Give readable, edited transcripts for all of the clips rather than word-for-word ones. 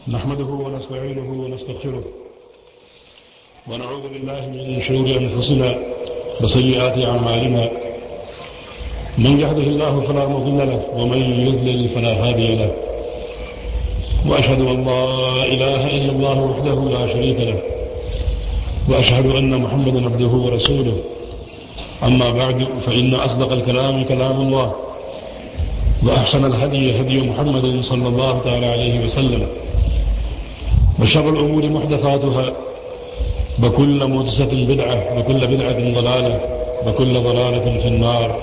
نحمده ونستعينه ونستغفره ونعوذ بالله من شرور أنفسنا وسيئات أعمالنا من يهده الله فلا مضل له ومن يضلل فلا هادي له وأشهد أن لا إله إلا الله وحده لا شريك له وأشهد أن محمدا عبده ورسوله أما بعد فإن أصدق الكلام كلام الله وأحسن الهدي هدي محمد صلى الله تعالى عليه وسلم وشر الأمور محدثاتها وكل محدثة بدعة وكل بدعة ضلالة وكل ضلالة في النار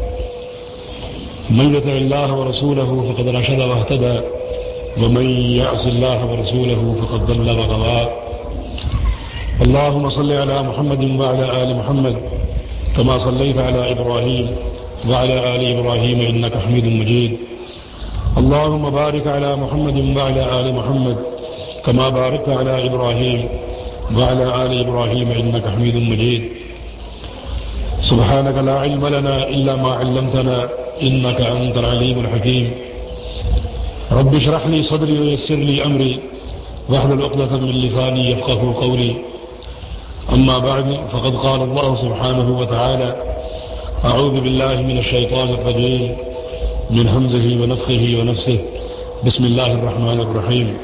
من يطع الله ورسوله فقد رشد واهتدى ومن يعص الله ورسوله فقد ضل وغوى اللهم صل على محمد وعلى آل محمد كما صليت على إبراهيم وعلى آل إبراهيم إنك حميد مجيد اللهم بارك على محمد وعلى آل محمد كما باركت على إبراهيم وعلى آل إبراهيم إنك حميد مجيد سبحانك لا علم لنا إلا ما علمتنا إنك أنت العليم الحكيم رب اشرح لي صدري ويسر لي أمري واحلل عقدة من لساني يفقهوا قولي أما بعد فقد قال الله سبحانه وتعالى أعوذ بالله من الشيطان الرجيم من همزه ونفخه ونفسه بسم الله الرحمن الرحيم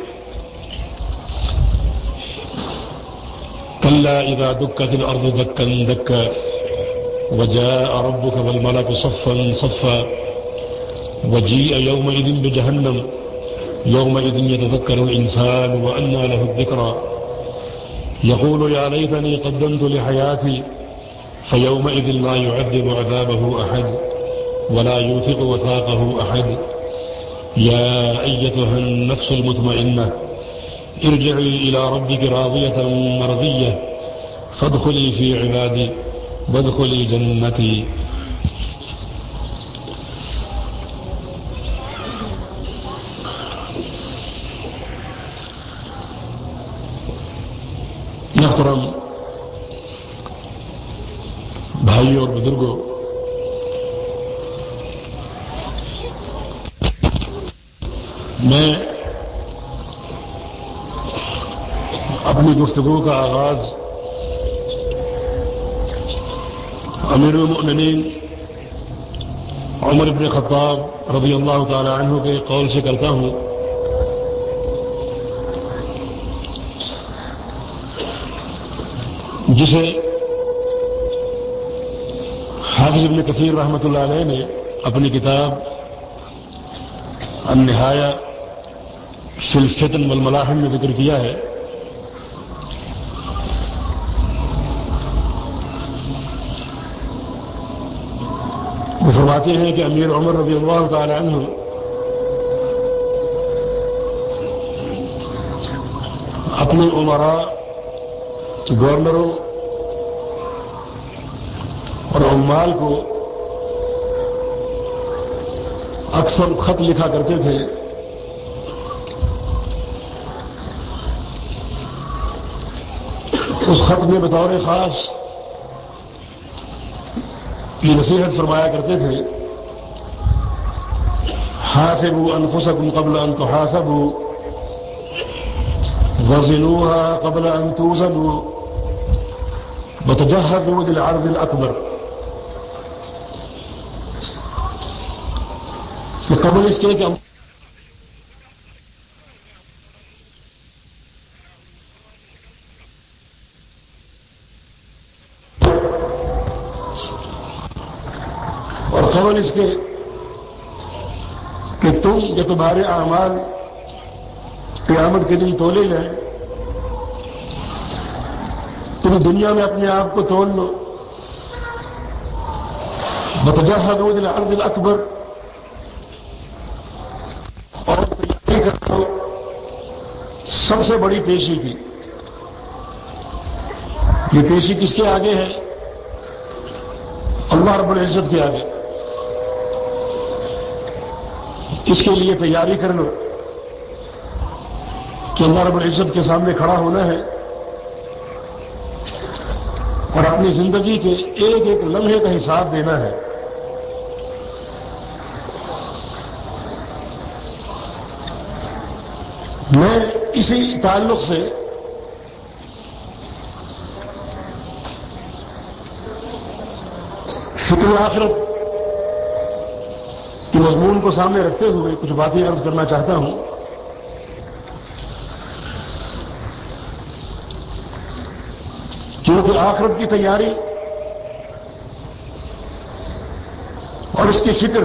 كلا إذا دكت الأرض دكا دكا وجاء ربك والملك صفا صفا وجيء يومئذ بجهنم يومئذ يتذكر الإنسان وأنى له الذكرى يقول يا ليتني قدمت لحياتي فيومئذ لا يعذب عذابه أحد ولا يوثق وثاقه أحد يا أيتها النفس المطمئنة ارجعي إلى ربك راضية مرضية فادخلي في عبادي وادخلي جنتي محترم بھائی اور بزرگوں، میں اپنی گفتگو کا آغاز امیر المؤمنین عمر بن خطاب رضی اللہ تعالی عنہ کے قول سے کرتا ہوں، جسے حافظ ابن کثیر رحمۃ اللہ علیہ نے اپنی کتاب النہایہ فی الفتن والملاحم میں ذکر کیا ہے۔ وہ فرماتے ہیں کہ امیر عمر رضی اللہ تعالی عنہ اپنے عمراء، گورنروں اور عمال کو اکثر خط لکھا کرتے تھے، اس خط میں بطور خاص یہ نصیحت فرمایا کرتے تھے، حاسبوا انفسکم قبل ان تحاسبوا وزنوها قبل ان توزنوا وتجهزوا للعرض الاکبر، کہ قبل اس کے کہ اور قبل اس کے کہ تم یا تمہارے اعمال قیامت کے دن تولے جائیں، تم دنیا میں اپنے آپ کو تول لو، وتجهزوا للعرض الاکبر، اور تیاری کر لو سب سے بڑی پیشی کی۔ یہ پیشی کس کے آگے ہے؟ اللہ رب العزت کے آگے۔ اس کے لیے تیاری کر لو کہ اللہ رب العزت کے سامنے کھڑا ہونا ہے اور اپنی زندگی کے ایک ایک لمحے کا حساب دینا ہے۔ میں اسی تعلق سے فکر آخرت کے مضمون کو سامنے رکھتے ہوئے کچھ باتیں عرض کرنا چاہتا ہوں. کیونکہ آخرت کی تیاری اور اس کی فکر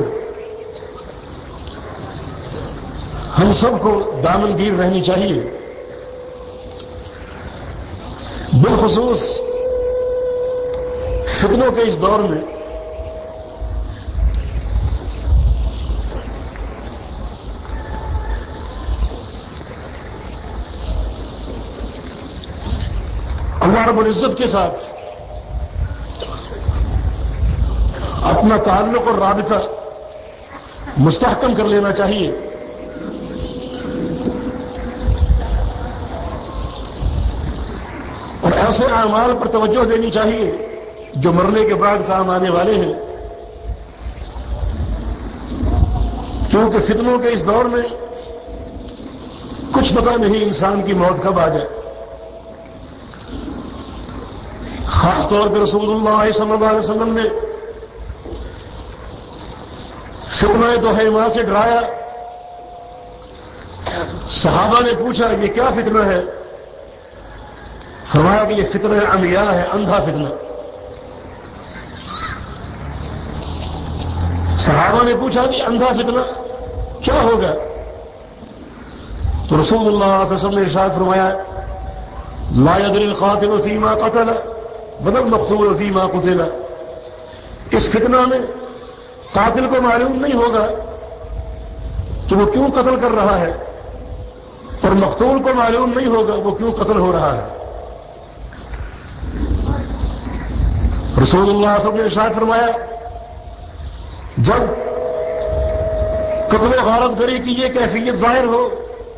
ہم سب کو دامنگیر رہنی چاہیے. بالخصوص فتنوں کے اس دور میں اللہ رب العزت کے ساتھ اپنا تعلق اور رابطہ مستحکم کر لینا چاہیے. اور ایسے اعمال پر توجہ دینی چاہیے جو مرنے کے بعد کام آنے والے ہیں. کیونکہ فتنوں کے اس دور میں کچھ پتہ نہیں انسان کی موت کب آ جائے. خاص طور پہ رسول اللہ صلی اللہ علیہ وسلم نے فتنہ دحیمہ سے ڈرایا. صحابہ نے پوچھا یہ کیا فتنہ ہے؟ فرمایا کہ یہ فتنہ عمیاء ہے، اندھا فتنہ. صحابہ نے پوچھا کہ اندھا فتنہ کیا ہوگا؟ تو رسول اللہ صلی اللہ علیہ وسلم نے ارشاد فرمایا لا يدري القاتل فيما قتل ولا المقتول فيما قتل. اس فتنہ میں قاتل کو معلوم نہیں ہوگا کہ وہ کیوں قتل کر رہا ہے، اور مقتول کو معلوم نہیں ہوگا وہ کیوں قتل ہو رہا ہے. رسول اللہ صلی اللہ علیہ وسلم نے ارشاد فرمایا جب قتل و غارت گری کی یہ کیفیت ظاہر ہو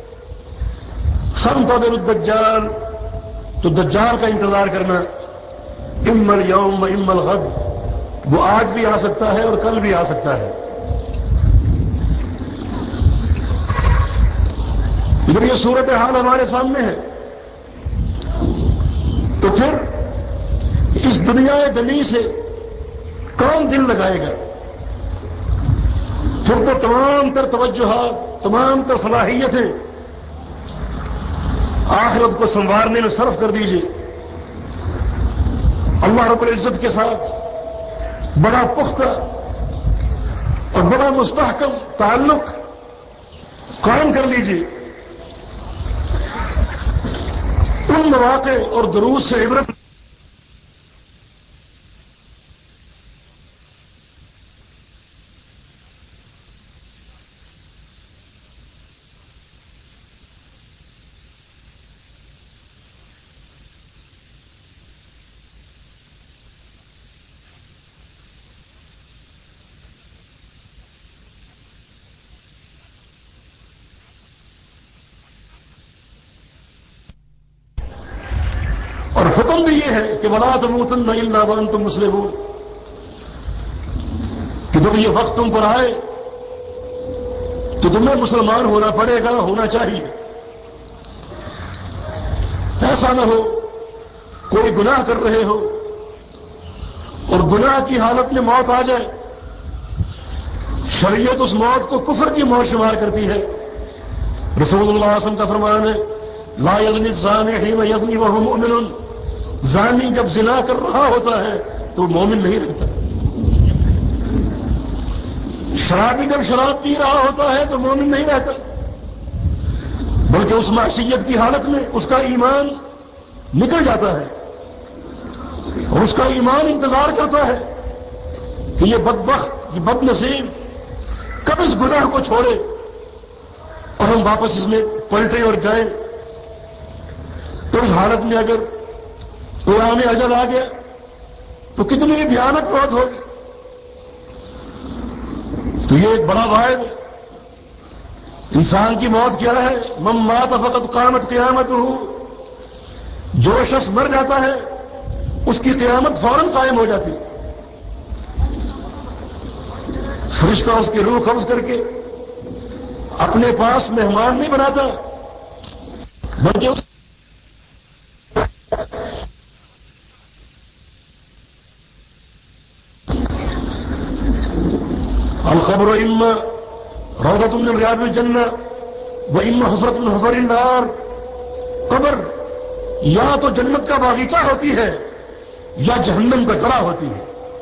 فانتظر الدجال، تو دجال کا انتظار کرنا. اما اليوم اما الغد، وہ آج بھی آ سکتا ہے اور کل بھی آ سکتا ہے. جب یہ صورتحال ہمارے سامنے ہے تو پھر اس دنیا دنی سے کون دل لگائے گا؟ پھر تو تمام تر توجہات، تمام تر صلاحیتیں آخرت کو سنوارنے میں صرف کر دیجیے. اللہ رب العزت کے ساتھ بڑا پختہ اور بڑا مستحکم تعلق قائم کر لیجیے. ان مواقع اور دروس سے عبرت حکم بھی یہ ہے کہ وَلَا تَمُوتُنَّ إِلَّا وَأَنْتُمْ مُسْلِمُونَ، کہ جب یہ وقت تم پر آئے تو تمہیں مسلمان ہونا پڑے گا، ہونا چاہیے. ایسا نہ ہو کوئی گناہ کر رہے ہو اور گناہ کی حالت میں موت آ جائے. شریعت اس موت کو کفر کی موت شمار کرتی ہے. رسول اللہ صلی اللہ علیہ وسلم کا فرمان ہے لا یزنی الزانی حین یزنی وهو مؤمن، زانی جب زنا کر رہا ہوتا ہے تو وہ مومن نہیں رہتا. شرابی جب شراب پی رہا ہوتا ہے تو مومن نہیں رہتا، بلکہ اس معصیت کی حالت میں اس کا ایمان نکل جاتا ہے اور اس کا ایمان انتظار کرتا ہے کہ یہ بدبخت، یہ بد نصیب کب اس گناہ کو چھوڑے اور ہم واپس اس میں پلٹیں اور جائیں. تو اس حالت میں اگر قیام اجل آ گیا تو کتنی بھیانک موت ہوگی. تو یہ ایک بڑا واعد ہے. انسان کی موت کیا ہے؟ من مات فقد قامت قیامتہ، جو شخص مر جاتا ہے اس کی قیامت فوراً قائم ہو جاتی. فرشتہ اس کی روح قبض کر کے اپنے پاس مہمان نہیں بناتا بلکہ القبر اما روضۃ من ریاض الجنہ و اما حفرۃ من حفر النار. قبر یا تو جنت کا باغیچہ ہوتی ہے یا جہنم کا گڑھا ہوتی ہے.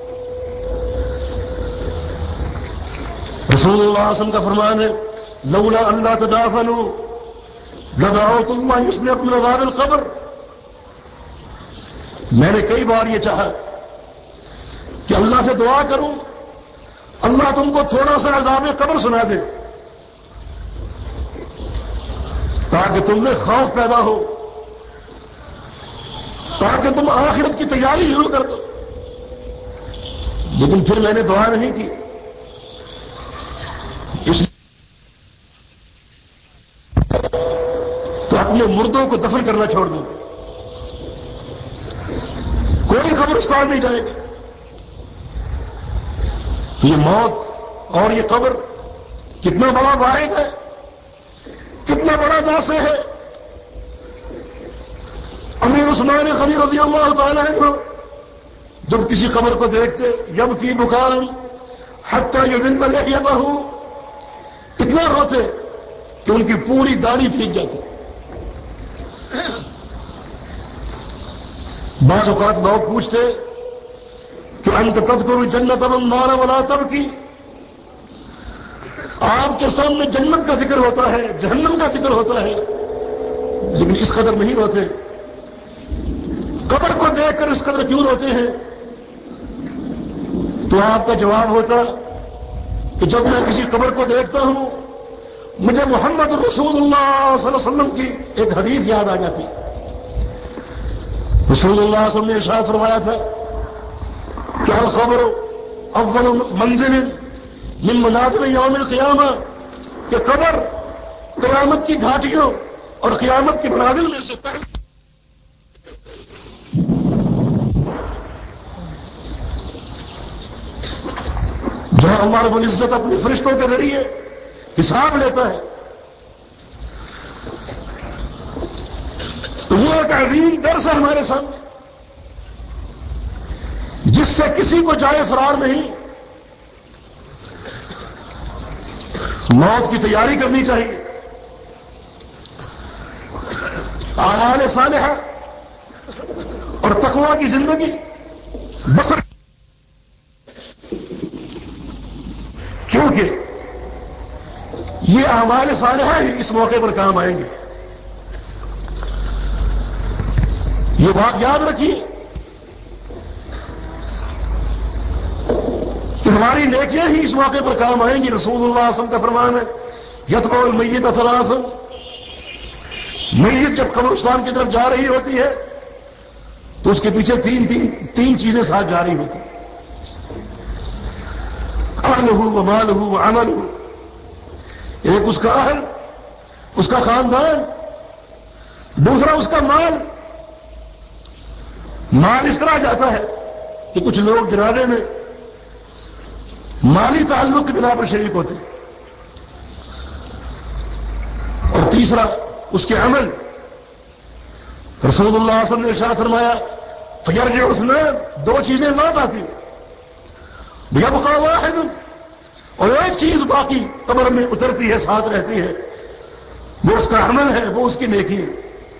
رسول اللہ صلی اللہ علیہ وسلم کا فرمان ہے لولا اللہ تدافنوا لدعوت اللہ یسمعکم من عذاب القبر. میں نے کئی بار یہ چاہا کہ اللہ سے دعا کروں اللہ تم کو تھوڑا سا عذاب قبر سنا دے تاکہ تم میں خوف پیدا ہو، تاکہ تم آخرت کی تیاری شروع کر دو. لیکن پھر میں نے دعا نہیں کی. اس لیے تو اپنے مردوں کو دفن کرنا چھوڑ دو. کوئی قبرستان نہیں جائے گا. تو یہ موت اور یہ قبر کتنا بڑا واحد ہے، کتنا بڑا ناسے ہے. امیر عثمان غنی رضی اللہ تعالی عنہ جب کسی قبر کو دیکھتے یبکی بکان حتی یبل لحیتہ، اتنا روتے کہ ان کی پوری داڑھی بھیگ جاتی. بعض اوقات لوگ پوچھتے کہ انت تذکر الجنت والنار ولا تبکی، آپ کے سامنے جنت کا ذکر ہوتا ہے جہنم کا ذکر ہوتا ہے لیکن اس قدر نہیں روتے. قبر کو دیکھ کر اس قدر کیوں روتے ہیں؟ تو آپ کا جواب ہوتا کہ جب میں کسی قبر کو دیکھتا ہوں مجھے محمد رسول اللہ صلی اللہ علیہ وسلم کی ایک حدیث یاد آ جاتی. رسول اللہ صلی اللہ علیہ وسلم نے ارشاد فرمایا تھا کہ القبر اول منزل من منازل یوم القیامہ، کہ قبر قیامت کی گھاٹیوں اور قیامت کی منازل میں سے پہلے. جہاں اللہ رب العزت اپنے فرشتوں کے ذریعے حساب لیتا ہے. تو یہ ایک عظیم درس ہے ہمارے سامنے جس سے کسی کو جائے فرار نہیں. موت کی تیاری کرنی چاہیے. اعمال صالحہ اور تقویٰ کی زندگی بسر، کیونکہ یہ اعمال صالحہ ہی اس موقع پر کام آئیں گے. یہ بات یاد رکھیے کہ ہماری نیکیاں ہی اس موقع پر کام آئیں گی. رسول اللہ صلی اللہ علیہ وسلم کا فرمان ہے یتبع المیت ثلاث، میت جب قبرستان کی طرف جا رہی ہوتی ہے تو اس کے پیچھے تین چیزیں ساتھ جاری ہوتی ہیں، اہلہ ومالہ وعملہ. ایک اس کا اہل، اس کا خاندان، دوسرا اس کا مال. مال اس طرح جاتا ہے کہ کچھ لوگ جنازے میں مالی تعلق کی بنا پر شریک ہوتے ہیں. اور تیسرا اس کے عمل. رسول اللہ صلی اللہ علیہ وسلم نے ارشاد فرمایا فیرجع اثنان، دو چیزیں لوٹ آتی، یبقى واحد، اور ایک چیز باقی قبر میں اترتی ہے ساتھ رہتی ہے، وہ اس کا عمل ہے، وہ اس کی نیکی ہے.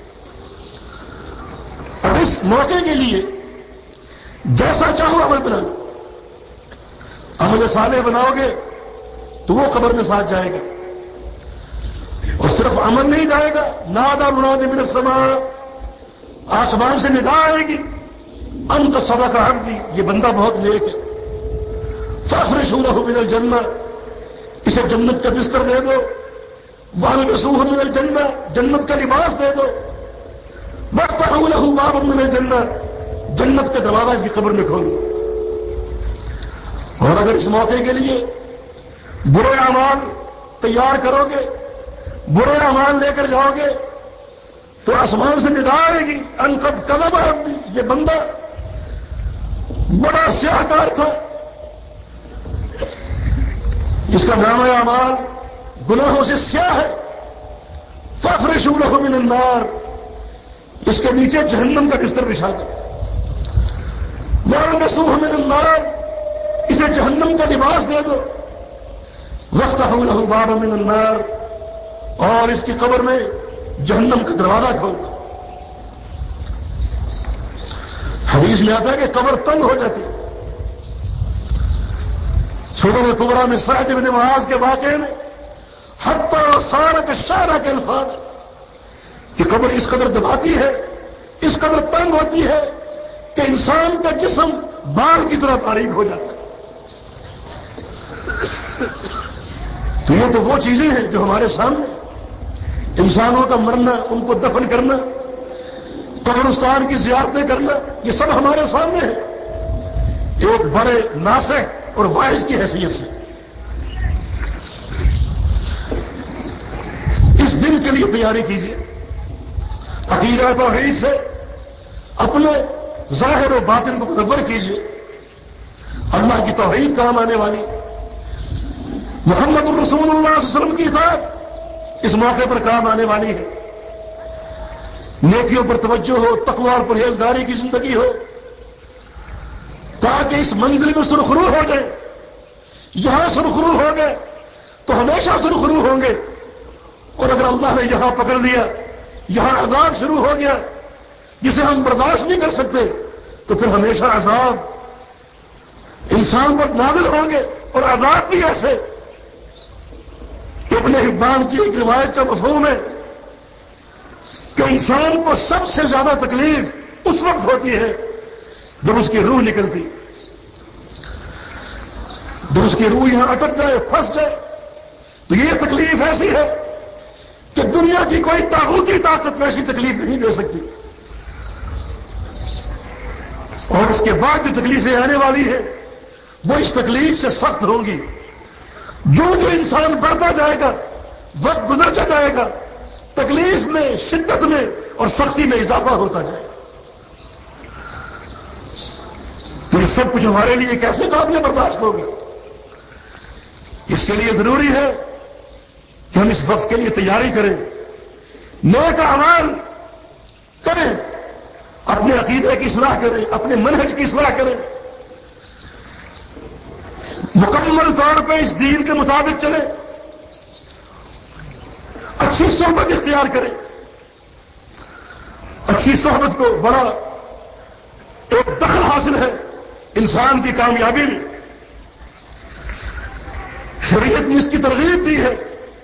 اب اس موقع کے لیے جیسا چاہو عمل بنا لو. عمل صالح بناؤ گے تو وہ قبر میں ساتھ جائے گا. اور صرف عمل نہیں جائے گا، نادى منادی من السماء، آسمان سے ندا آئے گی انت صدق عبدی، یہ بندہ بہت نیک ہے. فافرشوا له من الجنہ، اسے جنت کا بستر دے دو. والبسوه من الجنہ، جنت کا لباس دے دو. وافتحوا له بابا من الجنہ، جنت کا دروازہ اس کی قبر میں کھول دو. اور اگر اس موقع کے لیے برے اعمال تیار کرو گے، برے اعمال لے کر جاؤ گے تو آسمان سے ندا آئے گی ان قد کذب عبدی، یہ بندہ بڑا سیاہ کار تھا، اس کا نام اعمال گناہوں سے سیاہ ہے. فافرشوا له من النار، اس کے نیچے جہنم کا بستر بچھا دو. والبسوه من النار، اسے جہنم کا لباس دے دو. وافتحوا له بابا من النار، اور اس کی قبر میں جہنم کا دروازہ کھول دو. حدیث میں آتا ہے کہ قبر تنگ ہو جاتی. سنن کبریٰ میں سعد بن معاذ کے واقعے میں حتی صار کالشعرۃ کے الفاظ کہ قبر اس قدر دباتی ہے، اس قدر تنگ ہوتی ہے کہ انسان کا جسم بال کی طرح باریک ہو جاتا ہے. تو یہ تو وہ چیزیں ہیں جو ہمارے سامنے، انسانوں کا مرنا، ان کو دفن کرنا، قبرستان کی زیارتیں کرنا، یہ سب ہمارے سامنے ہے ایک بڑے ناصح اور واعظ کی حیثیت سے. اس دن کے لیے تیاری کیجیے، عقیدہ توحید سے اپنے ظاہر و باطن کو منور کیجیے. اللہ کی توحید کام آنے والی، محمد الرسول اللہ صلی اللہ علیہ وسلم کی اطاعت اس موقع پر کام آنے والی ہے. نیکیوں پر توجہ ہو، تقوی اور پرہیزگاری کی زندگی ہو، تاکہ اس منزل میں سرخرو ہو جائے. یہاں سرخرو ہو گئے تو ہمیشہ سرخرو ہوں گے، اور اگر اللہ نے یہاں پکڑ لیا، یہاں عذاب شروع ہو گیا جسے ہم برداشت نہیں کر سکتے، تو پھر ہمیشہ عذاب انسان پر نازل ہوں گے. اور عذاب بھی ایسے کہ ابن حبان کی ایک روایت کا مفہوم ہے کہ انسان کو سب سے زیادہ تکلیف اس وقت ہوتی ہے جب اس کی روح نکلتی، جب اس کی روح یہاں اٹک جائے، پھنس جائے. تو یہ تکلیف ایسی ہے کہ دنیا کی کوئی طاغوتی طاقت میں ایسی تکلیف نہیں دے سکتی. اور اس کے بعد جو تکلیفیں آنے والی ہیں وہ اس تکلیف سے سخت ہوں گی. جو انسان بڑھتا جائے گا، وقت گزرتا جائے گا، تکلیف میں، شدت میں اور سختی میں اضافہ ہوتا جائے گا. تو یہ سب کچھ ہمارے لیے کیسے قابل برداشت ہوگا؟ اس کے لیے ضروری ہے کہ ہم اس وقت کے لیے تیاری کریں، نیک اعمال کریں، اپنے عقیدے کی اصلاح کریں، اپنے منہج کی اصلاح کریں، مکمل طور پہ اس دین کے مطابق چلیں، اچھی صحبت اختیار کریں. اچھی صحبت کو بڑا ایک دخل حاصل ہے انسان کی کامیابی میں. شریعت نے اس کی ترغیب دی ہے.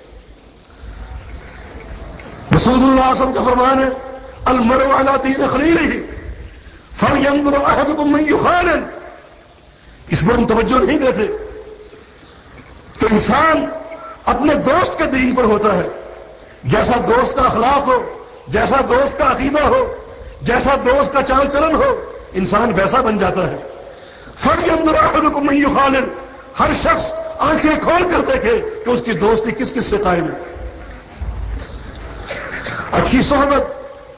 رسول اللہ صلی اللہ علیہ وسلم کا فرمان ہے المرء علی دین خلیلہ فلینظر احدکم من یخالل. اس پر ہم توجہ نہیں دیتے کہ انسان اپنے دوست کے دین پر ہوتا ہے. جیسا دوست کا اخلاق ہو، جیسا دوست کا عقیدہ ہو، جیسا دوست کا چال چلن ہو، انسان ویسا بن جاتا ہے. فلینظر احدکم من یخالل، ہر شخص آنکھیں کھول کر دیکھے کہ اس کی دوستی کس کس سے قائم ہے. اچھی صحبت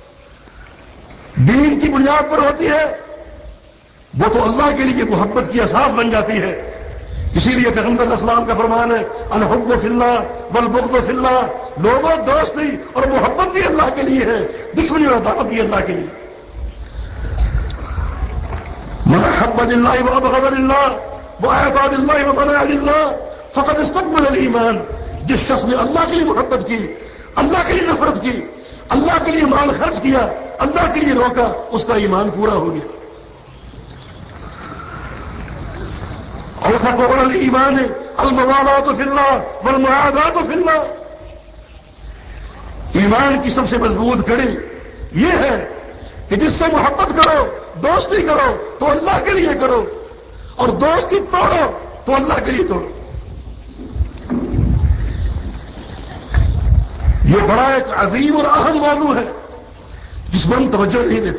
دین کی بنیاد پر ہوتی ہے، وہ تو اللہ کے لیے محبت کی اساس بن جاتی ہے. اسی لیے پیغمبر علیہ السلام کا فرمان ہے الحب فی اللہ والبغض فی اللہ. لوگوں دوستی اور محبت بھی اللہ کے لیے ہے، دشمنی اور عداوت بھی اللہ کے لیے. من حب للہ وابغض للہ واعطى للہ ومنع للہ فقد استكمل الایمان. جس شخص نے اللہ کے لیے محبت کی، اللہ کے لیے نفرت کی، اللہ کے لیے مال خرچ کیا، اللہ کے لیے روکا، اس کا ایمان پورا ہو گیا. اوثق علی الایمان الموالات فی اللہ والمعادات فی اللہ. ایمان کی سب سے مضبوط کڑی یہ ہے کہ جس سے محبت کرو، دوستی کرو تو اللہ کے لیے کرو، اور دوستی توڑو تو اللہ کے لیے توڑو. یہ بڑا ایک عظیم اور اہم موضوع ہے جس پر ہم توجہ نہیں دیتے.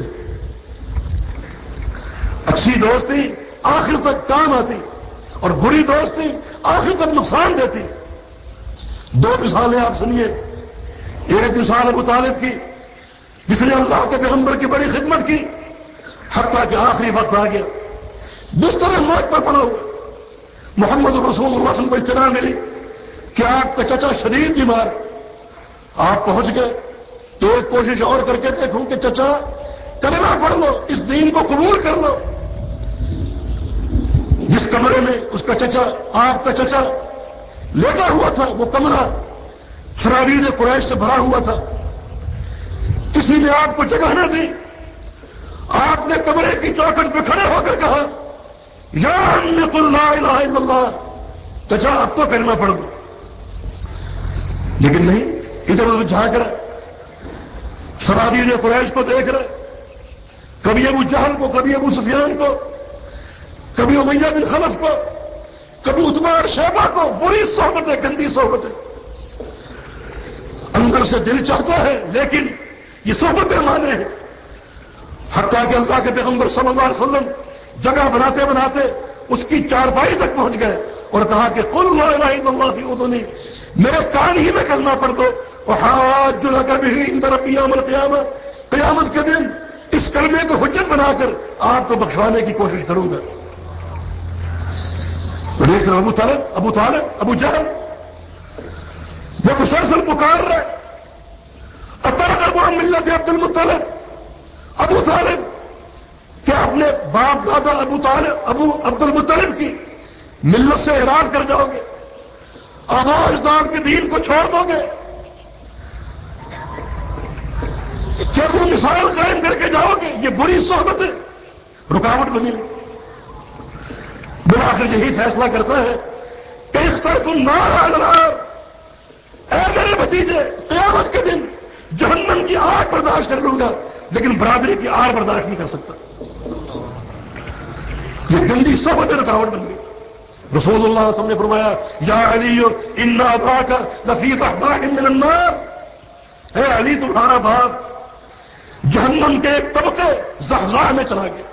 اچھی دوستی آخر تک کام آتی اور بری دوستی آخر تک نقصان دیتی. دو مثالیں آپ سنیے. ایک مثال ابو طالب کی جس نے اللہ کے پیغمبر کی بڑی خدمت کی حتیٰ کہ آخری وقت آ گیا، بستر موت پر پڑا ہوا. محمد رسول اللہ صلی اللہ علیہ وسلم کو اطلاع ملی کہ آپ کا چچا شدید بیمار. آپ پہنچ گئے تو ایک کوشش اور کر کے دیکھوں کہ چچا کلمہ پڑھ لو، اس دین کو قبول کر لو۔ جس کمرے میں اس کا چچا، آپ کا چچا لیٹا ہوا تھا، وہ کمرہ سرابیل قریش سے بھرا ہوا تھا، کسی نے آپ کو جگہ نہ دی۔ آپ نے کمرے کی چوکھٹ پہ کھڑے ہو کر کہا یا ام قل لا الہ الا اللہ، چچا اب تو کلمہ پڑھ دو۔ لیکن نہیں، ادھر ادھر جھانک رہے، سرابیل قریش کو دیکھ رہے، کبھی ابو جہل کو، کبھی ابو سفیان کو، کبھی امیہ بن خلف کو، کبھی عتبہ اور شیبہ کو، بری صحبتیں، گندی صحبتیں۔ اندر سے دل چاہتا ہے لیکن یہ صحبتیں مانے ہیں۔ حتیٰ کہ اللہ کے پیغمبر صلی اللہ علیہ وسلم جگہ بناتے بناتے اس کی چارپائی تک پہنچ گئے اور کہا کہ قل لا الہ الا اللہ فی اذنی، میرے کان ہی میں کلمہ پڑھ دو، وحاج لک بہ عند ربی یوم القیامہ، قیامت کے دن اس کلمے کو حجت بنا کر آپ کو بخشوانے کی کوشش کروں گا۔ ابو طالب، ابو جہل وہ مسلسل پکار رہے، اترغب عن ملت عبد المطلب، ابو طالب کیا اپنے باپ دادا ابو عبد المطلب کی ملت سے اعراض کر جاؤ گے؟ آباء اجداد کے دین کو چھوڑ دو گے؟ کیا وہ مثال قائم کر کے جاؤ گے؟ یہ بری صحبت ہے، رکاوٹ بنی۔ بالآخر یہی فیصلہ کرتا ہے کہ اخترت النار علی النار، اے میرے بھتیجے قیامت کے دن جہنم کی آگ برداشت کر لوں گا لیکن برادری کی آگ برداشت نہیں کر سکتا۔ یہ گندی صحبت رکاوٹ بن گئی۔ رسول اللہ صلی اللہ علیہ وسلم نے فرمایا یا علی ان اباک لفی ضحضاح من النار، اے علی تمہارا باپ جہنم کے ایک طبقے ضحضاح میں چلا گیا۔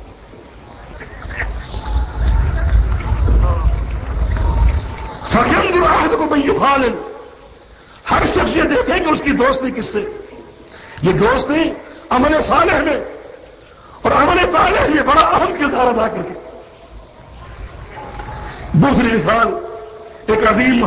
فَيَنْظُرْ أَحَدُكُمْ مَنْ يُخَالِلُ، ہر شخص یہ دیکھے کہ اس کی دوستی کس سے۔ یہ دوستی عمل صالح میں اور عمل طالح میں بڑا اہم کردار ادا کرتی۔ دوسری مثال، ایک عظیم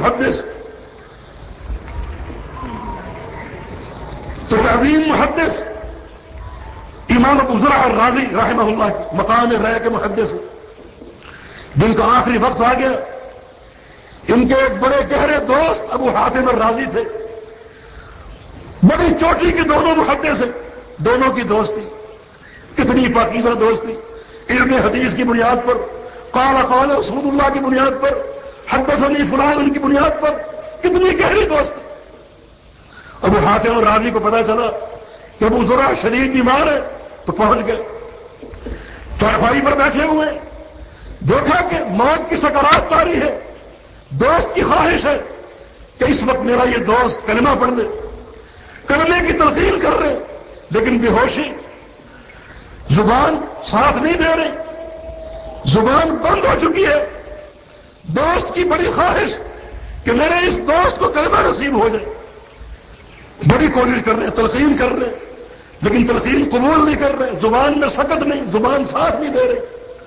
محدث امام ابو زرع الرازی رحمہ اللہ کی مقام رائے کے محدث، جن کا آخری وقت آ گیا۔ ان کے ایک بڑے گہرے دوست ابو حاتم الرازی تھے، بڑی چوٹی کے دونوں محدث ہیں، دونوں کی دوستی کتنی پاکیزہ دوستی، علم حدیث کی بنیاد پر، قال رسول اللہ کی بنیاد پر، حدثنی فلان ان کی بنیاد پر، کتنی گہری دوستی۔ ابو حاتم الرازی کو پتا چلا کہ ابو زرع شدید بیمار ہے تو پہنچ گئے، چارپائی پر بیٹھے ہوئے، دیکھا کہ موت کی سکرات طاری ہے، دوست کی خواہش ہے کہ اس وقت میرا یہ دوست کلمہ پڑھ دے، کلمے کی تلقین کر رہے لیکن بے ہوشی، زبان ساتھ نہیں دے رہی، زبان بند ہو چکی ہے۔ دوست کی بڑی خواہش کہ میرے اس دوست کو کلمہ نصیب ہو جائے، بڑی کوشش کر رہے ہیں، تلقین کر رہے ہیں لیکن تلقین قبول نہیں کر رہے، زبان میں سکت نہیں، زبان ساتھ نہیں دے رہے۔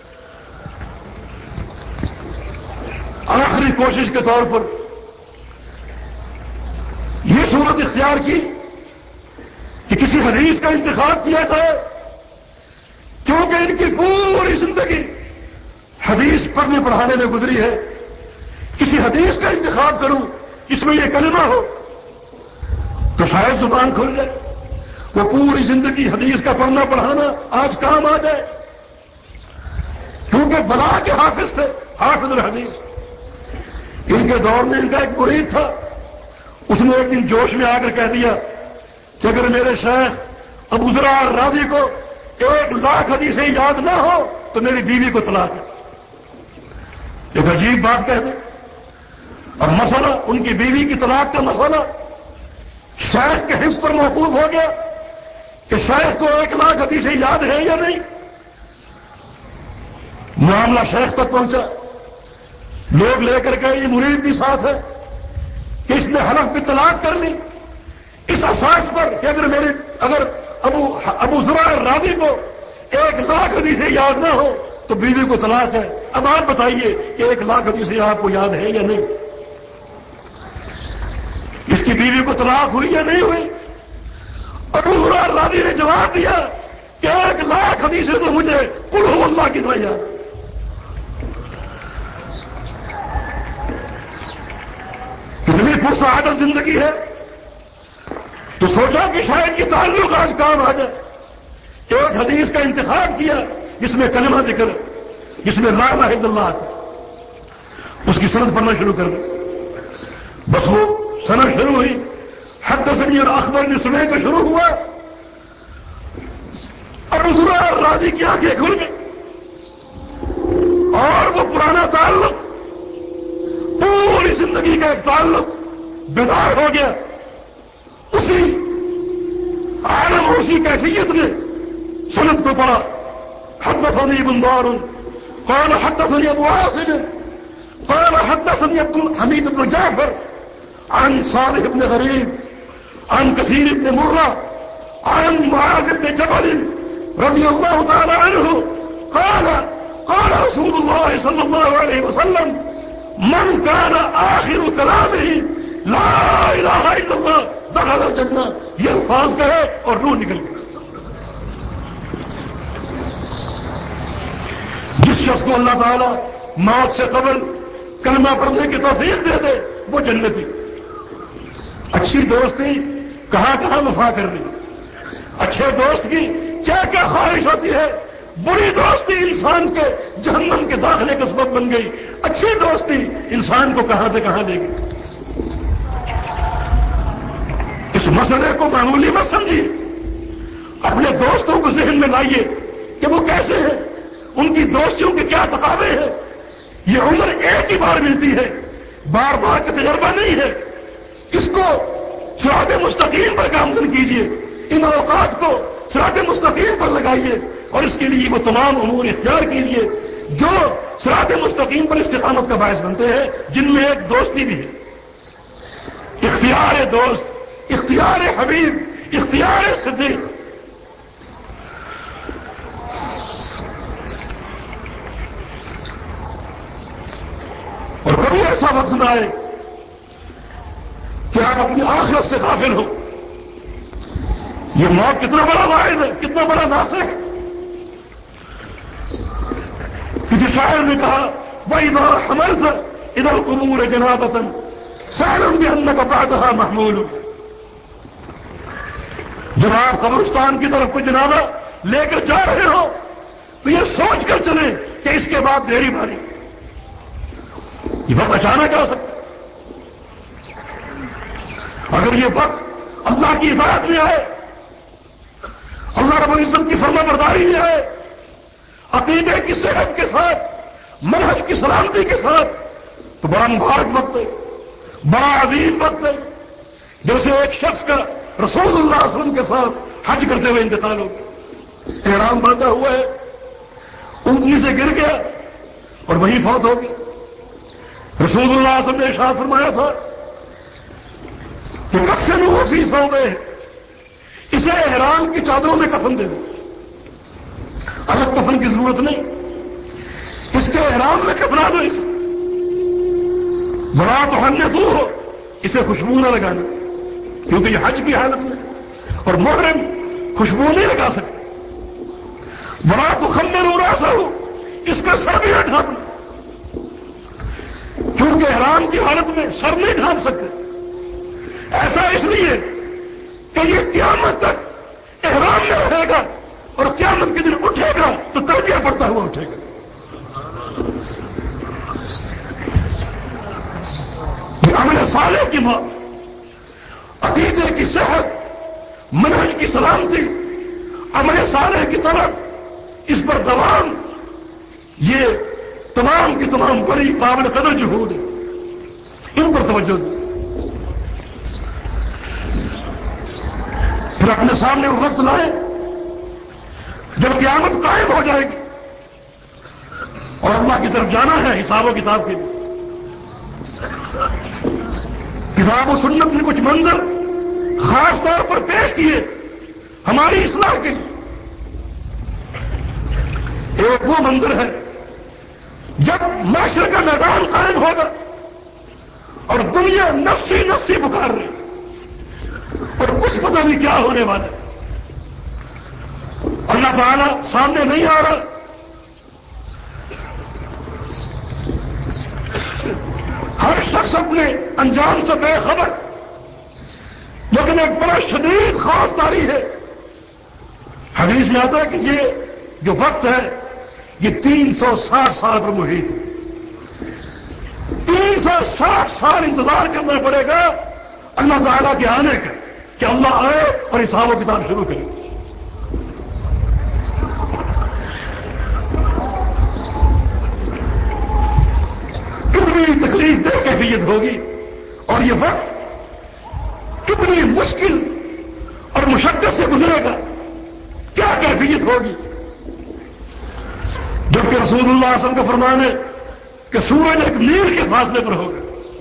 آخری کوشش کے طور پر یہ صورت اختیار کی کہ کسی حدیث کا انتخاب کیا جائے، کیونکہ ان کی پوری زندگی حدیث پڑھنے پڑھانے میں گزری ہے، کسی حدیث کا انتخاب کروں اس میں یہ کلمہ ہو تو شاید زبان کھل جائے، وہ پوری زندگی حدیث کا پڑھنا پڑھانا آج کام آ جائے، کیونکہ بلا کے حافظ تھے، حافظ الحدیث۔ ان کے دور میں ان کا ایک مرید تھا، اس نے ایک دن جوش میں آ کر کہہ دیا کہ اگر میرے شیخ ابو زرع الرازی کو 1,00,000 حدیثیں یاد نہ ہو تو میری بیوی کو طلاق ہے۔ ایک عجیب بات کہہ دیں، اب مسئلہ ان کی بیوی کی طلاق کا مسئلہ شیخ کے حفظ پر موقوف ہو گیا کہ شیخ کو 1,00,000 حدیثیں یاد ہیں یا نہیں۔ معاملہ شیخ تک پہنچا، لوگ لے کر گئے، یہ مرید بھی ساتھ ہے کہ اس نے حلف بھی طلاق کر لی اس اساس پر کہ اگر ابو زرع الرازی کو 1,00,000 حدیثیں یاد نہ ہو تو بیوی کو طلاق ہے۔ اب آپ بتائیے کہ 1,00,000 حدیثیں آپ کو یاد ہے یا نہیں؟ اس اس کی بیوی کو طلاق ہوئی یا نہیں ہوئی؟ ابو ہریرہ راوی نے جواب دیا کہ 1,00,000 حدیثیں تو مجھے قل هو اللہ کی طرح یاد۔ کتنی پرسعادت زندگی ہے۔ تو سوچا کہ شاید یہ تعلق آج کام آ جائے۔ ایک حدیث کا انتخاب کیا جس میں کلمہ ذکر ہے، جس میں لا الہ الا اللہ آتا، اس کی سند پڑھنا شروع کر دی۔ بس وہ سند شروع ہوئی، حدثنی اور اخبرنی سمیت تو شروع ہوا، اور حضور راضی کی آنکھیں کھل گئی، اور وہ پرانا تعلق، پوری زندگی کا ایک تعلق بیدار ہو گیا۔ اسی عالم اور اسی کیفیت میں سند کو پڑھا۔ حدثني ابن دار قال حدثني ابو عاصم قال حدثني عبد الحميد بن جعفر عن صالح بن غريب عن كثير بن مرة عن معاذ بن جبل رضي الله تعالى عنه قال قال رسول الله صلى الله عليه وسلم من كان آخر كلامه لا الہ الا اللہ دخل الجنہ۔ یہ الفاظ کہے اور روح نکل گئی۔ جس شخص کو اللہ تعالیٰ موت سے قبل کلمہ پڑھنے کی توفیق دے دے وہ جنتی۔ اچھی دوستی کہاں کہاں وفا کر رہی، اچھے دوست کی کیا کیا خواہش ہوتی ہے۔ بری دوستی انسان کے جہنم کے داخلے کا سبب بن گئی، اچھی دوستی انسان کو کہاں سے کہاں لے گئی۔ اس مسئلے کو معمولی مت سمجھیے، اپنے دوستوں کو ذہن میں لائیے کہ وہ کیسے ہیں، ان کی دوستیوں کے کیا تقاضے ہیں۔ یہ عمر ایک ہی بار ملتی ہے، بار بار کا تجربہ نہیں ہے۔ اس کو صراط مستقیم پر گامزن کیجیے، ان اوقات کو صراط مستقیم پر لگائیے، اور اس کے لیے وہ تمام امور اختیار کیجیے جو صراط مستقیم پر استقامت کا باعث بنتے ہیں، جن میں ایک دوستی بھی ہے۔ اختیار دوست، اختیار حبیب، اختیار صدیق۔ اور کبھی ایسا وقت نہ آئے کہ آپ اپنی آخرت سے غافل ہو۔ یہ موت کتنا بڑا واعظ ہے، کتنا بڑا ناصح ہے۔ کسی شاعر نے کہا وَإِذَا حَمَلْتَ إِلَى الْقُبُورِ جَنَازَةً فَاعْلَمْ بِأَنَّكَ بَعْدَهَا مَحْمُولٌ۔ جب آپ قبرستان کی طرف کوئی جنازہ لے کر جا رہے ہو تو یہ سوچ کر چلیں کہ اس کے بعد میری باری۔ یہ وقت اچانک آ سکتا ہے۔ اگر یہ وقت اللہ کی اطاعت میں آئے، اللہ رب العزت کی فرما برداری میں آئے، عقیدے کی صحت کے ساتھ، منہج کی سلامتی کے ساتھ، تو بڑا مبارک وقت ہے، بڑا عظیم وقت ہے۔ جیسے ایک شخص کا رسول اللہ صلی اللہ علیہ وسلم کے ساتھ حج کرتے ہوئے انتقال ہو گیا، احرام باندھا ہوا ہے، اونٹنی سے گر گیا اور وہیں فوت ہو گیا۔ رسول اللہ صلی اللہ علیہ وسلم نے ارشاد فرمایا تھا کہ کفنوہ فی ثوبہ، اسے احرام کی چادروں میں کفن دے دو، الگ کفن کی ضرورت نہیں، اس کے احرام میں کفنا دو اسے۔ ولا تحنثوہ، اسے خوشبو نہ لگانا، کیونکہ یہ حج کی حالت میں اور محرم خوشبو نہیں لگا سکتے۔ ولا تخمروا رأسہ، اس کا سر بھی نہ ڈھانپنا، کیونکہ احرام کی حالت میں سر نہیں ڈھانپ سکتے۔ ایسا اس لیے کہ یہ قیامت تک احرام میں رہے گا اور قیامت کے دن اٹھے گا تو تلبیہ پڑتا ہوا اٹھے گا۔ یہ عمل صالح کی موت، عقیدے کی صحت، منہج کی سلامتی، عمل صالح کی طرف، اس پر دوام، یہ تمام کی تمام بڑی قابل قدر جہود ہے، ان پر توجہ دیں۔ پھر اپنے سامنے وہ وقت لائیں جب قیامت قائم ہو جائے گی اور اللہ کی طرف جانا ہے حساب و کتاب کے لیے۔ کتاب و سنت نے کچھ منظر خاص طور پر پیش کیے ہماری اصلاح کے لیے۔ ایک وہ منظر ہے جب محشر کا میدان قائم ہوگا اور دنیا نفسی نفسی پکار رہی، اور کچھ پتہ نہیں کیا ہونے والا ہے. اللہ تعالیٰ سامنے نہیں آ رہا. ہر شخص اپنے انجام سے بے خبر، لیکن ایک بڑا شدید خاص تاریخ ہے. حدیث میں آتا ہے کہ یہ جو وقت ہے یہ 360 سال پر محیط ہے. 360 سال انتظار کرنا پڑے گا اللہ تعالیٰ کے آنے کا، کہ اللہ آئے اور حساب و کتاب شروع کرے. کتنی تکلیف دہ کیفیت ہوگی، اور یہ وقت کتنی مشکل اور مشقت سے گزرے گا، کیا کیفیت ہوگی. جبکہ رسول اللہ صلی اللہ علیہ وسلم کا فرمان ہے کہ سورج ایک میل کے فاصلے پر ہوگا،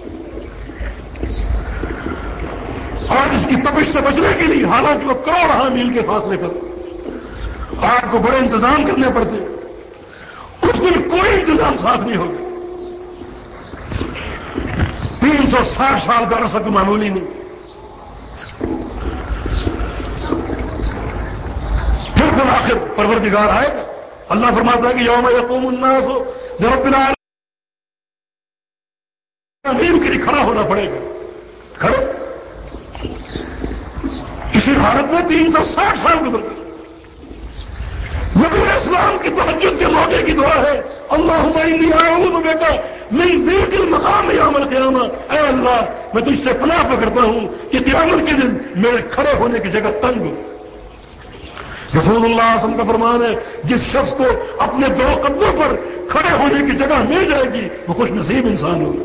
اور اس کی تپش سے بچنے کے لیے حالانکہ وہ کروڑ میل کے فاصلے پر آپ کو بڑے انتظام کرنے پڑتے، اس دن کوئی انتظام ساتھ نہیں ہوگا. 360 سال کا عرصہ کوئی معمولی نہیں. پھر بالآخر پروردگار آئے گا. اللہ فرماتا ہے کہ یوم یقوم الناس لرب العالمین کے لیے کھڑا ہونا پڑے گا. کھڑے اسی حالت میں 360 سال گزر گئے. نبی اسلام کی تہجد کے موقع کی دعا ہے اللہم انی اعوذ بک من ضیق المقام یوم القیامہ. اے اللہ میں تجھ سے پناہ پکڑتا ہوں کہ قیامت کے دن میرے کھڑے ہونے کی جگہ تنگ ہو. رسول اللہ صلی اللہ علیہ وسلم کا فرمان ہے جس شخص کو اپنے 2 قدموں پر کھڑے ہونے کی جگہ مل جائے گی وہ خوش نصیب انسان ہوگا.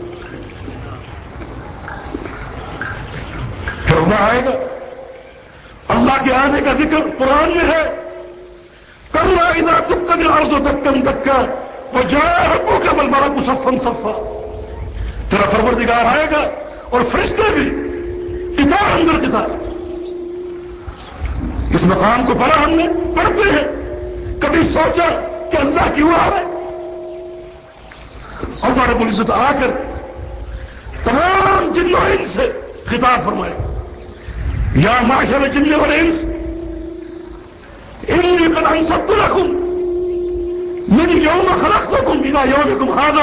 پھر اللہ آئے گا. اللہ کے آنے کا ذکر قرآن میں ہے کلا اذا دکت الارض دکا دکا وجاء ربک والملک صفا صفا. تیرا پروردگار آئے گا اور فرشتے بھی قطار اندر قطار. اس مقام کو پڑھا ہم نے، پڑھتے ہیں. کبھی سوچا کہ اللہ کیوں آ رہا ہے؟ اللہ رب العزت آ کر تمام جن و انس سے خطاب فرمائے یا معشر الجن والانس انی قد انصت لکم من یوم خلقتکم الى یومکم ھذا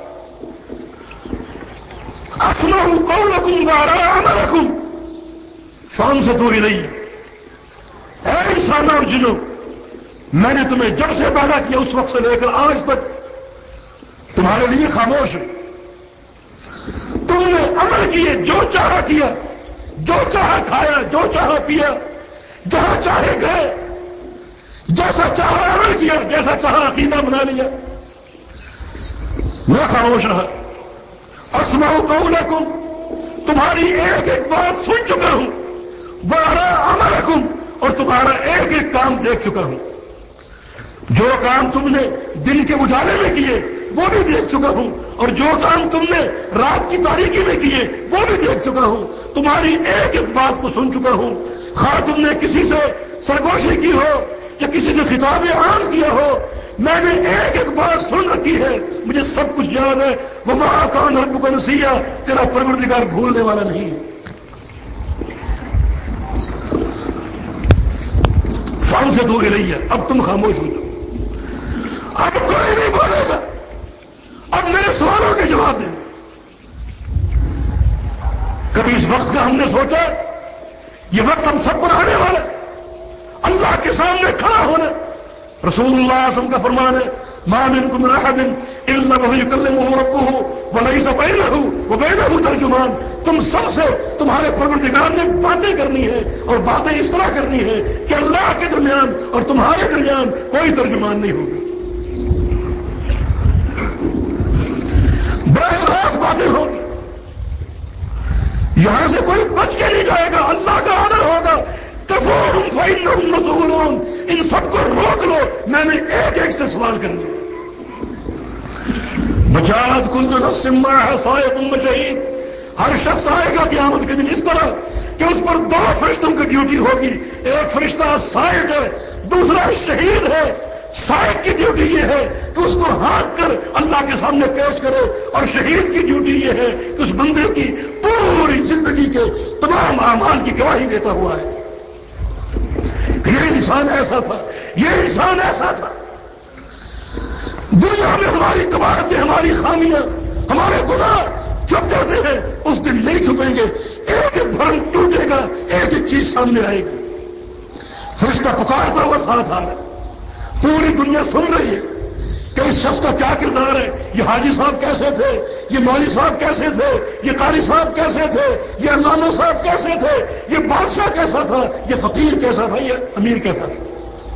اسمع قولکم وارى عملکم فانصتوا الی. اے انسانوں اور جنوں، میں نے تمہیں جب سے پیدا کیا اس وقت سے لے کر آج تک تمہارے لیے خاموش ہوں. تم نے عمل کیے، جو چاہا کیا، جو چاہا کھایا، جو چاہا پیا، جہاں چاہے گئے، جیسا چاہا عمل کیا، جیسا چاہا عقیدہ بنا لیا. میں خاموش رہا. اسمع قولکم، تمہاری ایک ایک بات سن چکا ہوں. وارى عملکم، اور تمہارا ایک ایک کام دیکھ چکا ہوں. جو کام تم نے دن کے اجالے میں کیے وہ بھی دیکھ چکا ہوں، اور جو کام تم نے رات کی تاریکی میں کیے وہ بھی دیکھ چکا ہوں. تمہاری ایک ایک بات کو سن چکا ہوں. خواہ تم نے کسی سے سرگوشی کی ہو یا کسی سے خطاب عام کیا ہو، میں نے ایک ایک بات سن رکھی ہے. مجھے سب کچھ یاد ہے. وما کان ربک نسیا، تیرا پروردگار بھولنے والا نہیں ہے. فانصتوا الی، اب تم خاموش ہو جاؤ. اب کوئی نہیں بولے گا. اب میرے سوالوں کے جواب دیں. کبھی اس وقت کا ہم نے سوچا یہ وقت ہم سب پر آنے والا ہے، اللہ کے سامنے کھڑا ہونا. رسول اللہ صلی اللہ علیہ وسلم کا فرمان ہے ما منکم من احد الا وهو يكلمه ربه وليس بينه وبينه ترجمان. تم سب سے تمہارے پروردگار نے باتیں کرنی ہے، اور باتیں اس طرح کرنی ہے کہ اللہ کے درمیان اور تمہارے درمیان کوئی ترجمان نہیں ہوگا. براہ راست باتیں ہوگی. یہاں سے کوئی بچ کے نہیں جائے گا. اللہ کا آدر ہوگا. کفوہم فإنہم مسئولون. ان سب کو روک لو، میں نے ایک ایک سے سوال کر لیا. وجاءت كل نفس معها سائق وشهيد. ہر شخص آئے گا قیامت کے دن اس طرح کہ اس پر 2 فرشتوں کی ڈیوٹی ہوگی. ایک فرشتہ سائق ہے، دوسرا شہید ہے. سائق کی ڈیوٹی یہ ہے کہ اس کو ہانک کر اللہ کے سامنے پیش کرے، اور شہید کی ڈیوٹی یہ ہے کہ اس بندے کی پوری زندگی کے تمام اعمال کی گواہی دیتا ہوا ہے۔ یہ انسان ایسا تھا، یہ انسان ایسا تھا۔ دنیا میں ہماری قباحتیں، ہماری خامیاں، ہمارے گناہ چھپ جاتے ہیں، اس دن نہیں چھپیں گے۔ ایک ایک بھرم ٹوٹے گا، ایک ایک چیز سامنے آئے گی۔ فرشتہ پکارتا ہوا ساتھ آ رہا ہے، پوری دنیا سن رہی ہے کہ اس شخص کا کیا کردار ہے۔ یہ حاجی صاحب کیسے تھے، یہ مولوی صاحب کیسے تھے، یہ قاری صاحب کیسے تھے، یہ علامہ صاحب کیسے تھے، یہ بادشاہ کیسا تھا، یہ فقیر کیسا تھا، یہ امیر کیسا تھا۔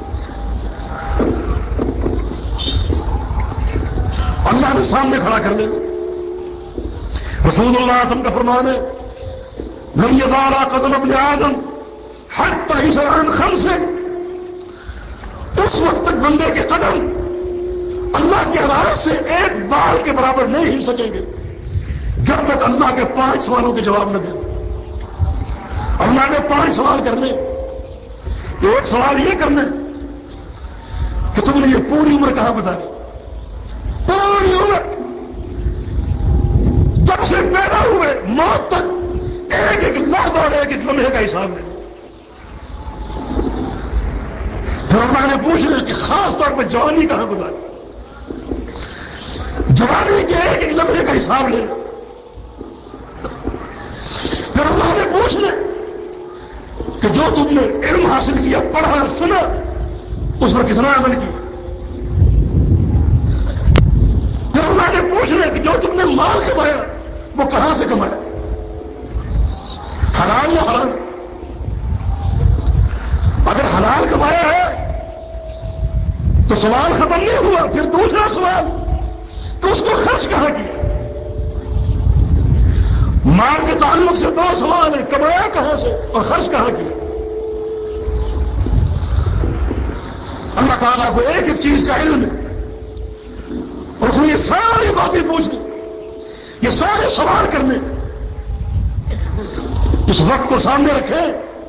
اللہ نے سامنے کھڑا کر لیا۔ رسول اللہ صلی اللہ علیہ وسلم کا فرمان ہے، لن یزال قدم ابن آدم حتی یسأل عن خمس، اس وقت تک بندے کے قدم اللہ کی عدالت سے ایک بال کے برابر نہیں ہل سکیں گے جب تک اللہ کے 5 سوالوں کے جواب نہ دیں۔ اللہ نے 5 سوال کرنے۔ ایک سوال یہ کرنا کہ تم نے یہ پوری عمر کہاں گزاری، پوری عمر جب سے پیدا ہوئے موت تک ایک ایک لحظہ اور ایک ایک لمحے کا حساب لیں۔ پھر اللہ نے پوچھنا کہ خاص طور پہ جوانی کہاں گزاری، جوانی کے ایک ایک لمحے کا حساب لینا۔ پھر اللہ نے پوچھنا کہ جو تم نے علم حاصل کیا، پڑھا، سنا، اس پر کتنا عمل کیا۔ پھر اللہ نے پوچھنا کہ جو تم نے مال کمایا وہ کہاں سے کمایا، حلال یا حرام۔ اگر حلال کمایا ہے تو سوال ختم نہیں ہوا، پھر دوسرا سوال کہ اس کو خرچ کہاں کیا۔ مال کے تعلق سے 2 سوال ہیں، کمایا کہاں سے اور خرچ کہاں کیا۔ اللہ تعالیٰ کو ایک ایک چیز کا علم ہے، اور اس نے یہ ساری باتیں پوچھنی، یہ سارے سوال کرنے، اس وقت کو سامنے رکھے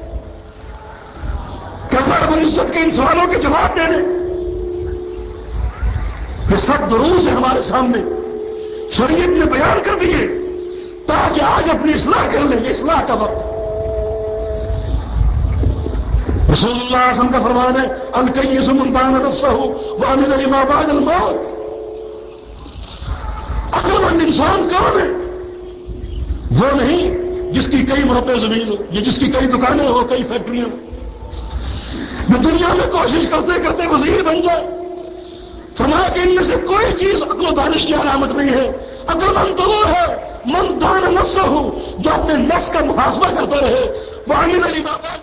کہ اللہ رب العزت کے ان سوالوں کے جواب دینے۔ یہ سب دروس ہیں ہمارے سامنے، شریعت نے بیان کر دیے تاکہ آج اپنی اصلاح کر لیں۔ یہ اصلاح کا وقت ہے۔ رسول اللہ صلی اللہ علیہ وسلم کا فرمان ہے، الکیس من دان نفسہ وعمل لما بعد الموت۔ عقل مند انسان کون ہے؟ وہ نہیں جس کی کئی مربع زمین ہو، یا جس کی کئی دکانیں ہو، کئی فیکٹریاں ہو، جو دنیا میں کوشش کرتے کرتے وزیر بن جائے۔ فرمایا کہ ان میں سے کوئی چیز عقل و دانش کی علامت نہیں ہے۔ عقل مند تو وہ ہے من دان نفسہ، جو اپنے نفس کا محاسبہ کرتا رہے، وعمل لما بعد،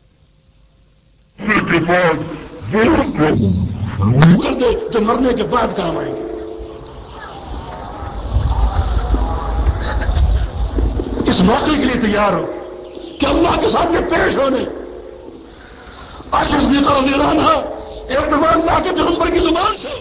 کر دے جو مرنے کے بعد کام آئے گا۔ اس موقع کے لیے تیار ہو کہ اللہ کے سامنے پیش ہونے۔ عائشہ صدیقہ رضی اللہ عنہا ایک دفعہ اللہ کے پیغمبر کی زبان سے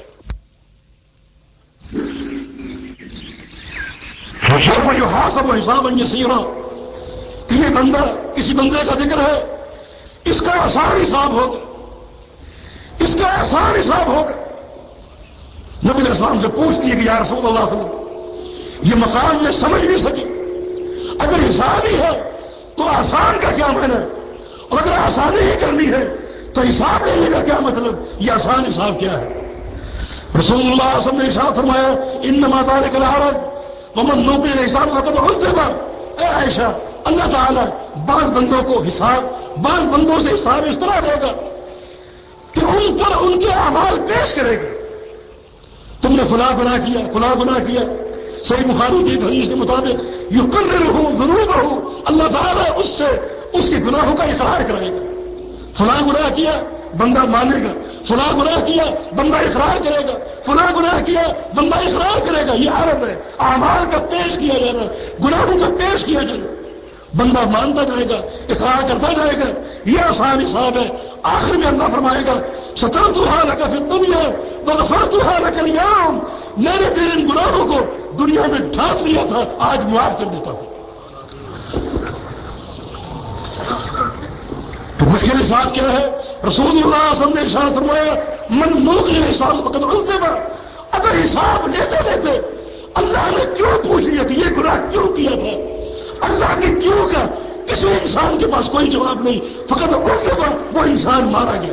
یحاسب حسابا یسیرا، کہ یہ بندہ، کسی بندے کا ذکر ہے، اس کا آسان حساب ہوگا، اس کا آسان حساب ہوگا۔ نبی علیہ السلام سے پوچھتی ہے کہ یا رسول اللہ صلی اللہ علیہ وسلم، یہ مقام میں سمجھ نہیں سکی، اگر حساب ہی ہے تو آسان کا کیا معنی ہے، اور اگر آسانی ہی کرنی ہے تو حساب لینے کا کیا مطلب، یہ آسان حساب کیا ہے۔ رسول اللہ صلی اللہ علیہ وسلم نے ارشاد فرمایا، انما ذلک العرض ومن نوقش الحساب فقد عذب۔ اے عائشہ، اللہ تعالیٰ بعض بندوں کو حساب، بعض بندوں سے حساب اس طرح دے گا کہ ان پر ان کے اعمال پیش کرے گا۔ تم نے فلاں گناہ کیا، فلاں گناہ کیا، صحیح بخاری کی حدیث کے مطابق یقررہ ذنوبہ، اللہ تعالیٰ اس سے اس کے گناہوں کا اقرار کرائے گا۔ فلاں گناہ کیا، بندہ مانے گا، فلاں گناہ کیا، بندہ اقرار کرے گا، فلاں گناہ کیا، بندہ اقرار کرے گا۔ یہ عرض ہے، اعمال کا پیش کیا جانا، گناہوں کا پیش کیا جانا، بندہ مانتا جائے گا، اقرار کرتا جائے گا۔ یہ آسان حساب ہے۔ آخر میں اللہ فرمائے گا، سترتھا لک فی الدنیا وغفرتھا لک اليوم، میں نے تیرے ان گناہوں کو دنیا میں ڈھانپ دیا تھا، آج معاف کر دیتا ہوں۔ تو مشکل حساب کیا ہے؟ رسول اللہ صلی اللہ علیہ وسلم نے ارشاد فرمایا من نوقل حساب فقد عذب. اگر حساب لیتے لیتے اللہ نے کیوں پوچھ لیا کہ یہ گناہ کیوں کیا تھا، اللہ کے کیوں کا کسی انسان کے پاس کوئی جواب نہیں. فقط عذب، وہ انسان مارا گیا.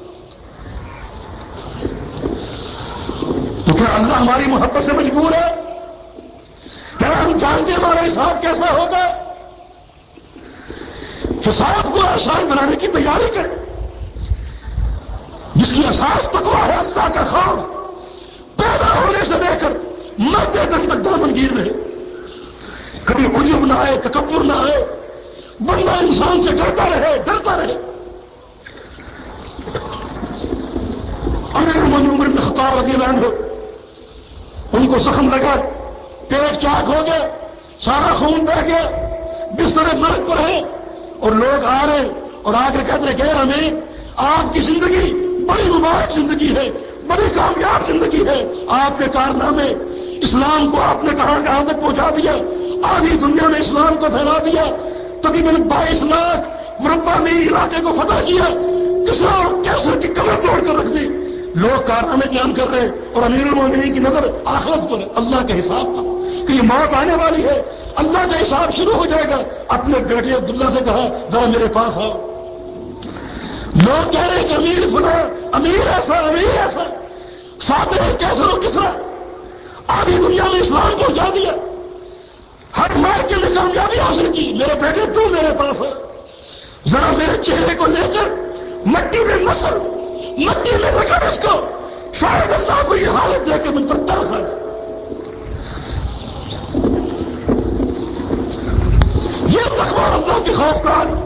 تو کیا اللہ ہماری محبت سے مجبور ہے؟ کیا ہم جانتے ہیں ہمارا حساب کیسا ہوگا؟ حساب کو آسان بنانے کی تیاری کریں، جس کی اساس تقویٰ ہے، اللہ کا خوف، پیدا ہونے سے لے کر مرتے دم تک دامنگیر رہے، کبھی عجب نہ آئے، تکبر نہ آئے، بندہ انسان سے ڈرتا رہے. امیر المومنین عمر بن خطاب رضی اللہ عنہ، ان کو زخم لگا، پیٹ چاک ہو گیا، سارا خون بہ گیا، بستر مرگ پر ہے، اور لوگ آ رہے اور آ کر کہتے ہیں کہ امیر آپ کی زندگی بڑی مبارک زندگی ہے، بڑی کامیاب زندگی ہے، آپ کے کارنامے، اسلام کو آپ نے کہاں تک پہنچا دیا، آدھی دنیا میں اسلام کو پھیلا دیا، تقریباً 22 لاکھ مربع میل علاقے کو فتح کیا، کسرا اور کیسر کی کمر توڑ کر رکھ دی. لوگ کارنامے بیان کر رہے ہیں اور امیر المومنین کی نظر آخرت پر ہے، اللہ کے حساب پر کہ یہ موت آنے والی ہے، اللہ کا حساب شروع ہو جائے گا. اپنے بیٹے عبداللہ سے کہا ذرا میرے پاس آؤ. لوگ کہہ رہے ہیں کہ امیر فلاں، امیر ایسا فاتح کیسر و کسرا، آدھی دنیا میں اسلام پہنچا دیا، ہر مارکے میں کامیابی حاصل کی. میرے بیٹے تو میرے پاس ہے، ذرا میرے چہرے کو لے کر مٹی میں مسل، مٹی میں رکھ اس کو، شاید اللہ کو یہ حالت دے کے مجھ پر ترس آئے. یہ تقویٰ اللہ کے خوف کا حال.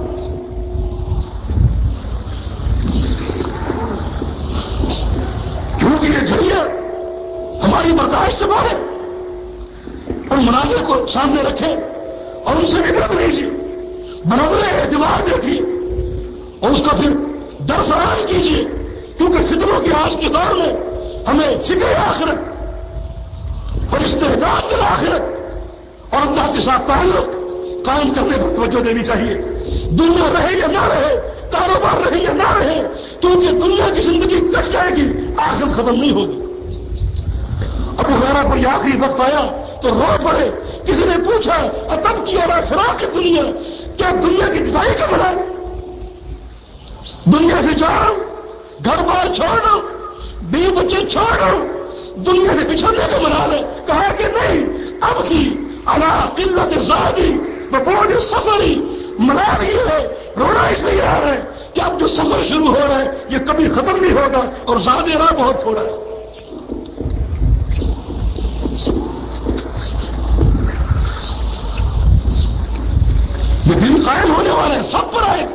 کیونکہ یہ گھڑیاں ہماری برداشت سے باہر، ان مناظر کو سامنے رکھیں اور ان سے عبرت لیجیے، مناظر اعتبار دیکھیے اور اس کا پھر درس عام کیجیے. کیونکہ فتنوں کی آج کے دور میں ہمیں فکر آخرت اور استعداد آخرت اور اللہ کے ساتھ تعلق قائم کرنے پر توجہ دینی چاہیے. دنیا رہے یا نہ رہے، کاروبار رہے یا نہ رہے، کیونکہ دنیا کی زندگی کٹ جائے گی، آخرت ختم نہیں ہوگی. ابو ہریرہ پر یہ آخری وقت آیا تو رو پڑے. کسی نے پوچھا اتب کی علی فراق دنیا، کیا دنیا کی جدائی کا بنا ہے؟ دنیا سے جا رہا ہوں، گھر بار چھوڑ رہا ہوں، بیوی بچے چھوڑ رہا ہوں، دنیا سے بچھڑنے کا بنا ہے؟ کہا کہ نہیں، اب کی علی قلت زادی ببعد سفری، منا یہ ہے، رونا اس لیے آ رہا ہے کہ اب جو سفر شروع ہو رہا ہے یہ کبھی ختم نہیں ہوگا اور زاد راہ بہت تھوڑا ہے. یہ دن قائم ہونے والا ہے، سب پر آئے.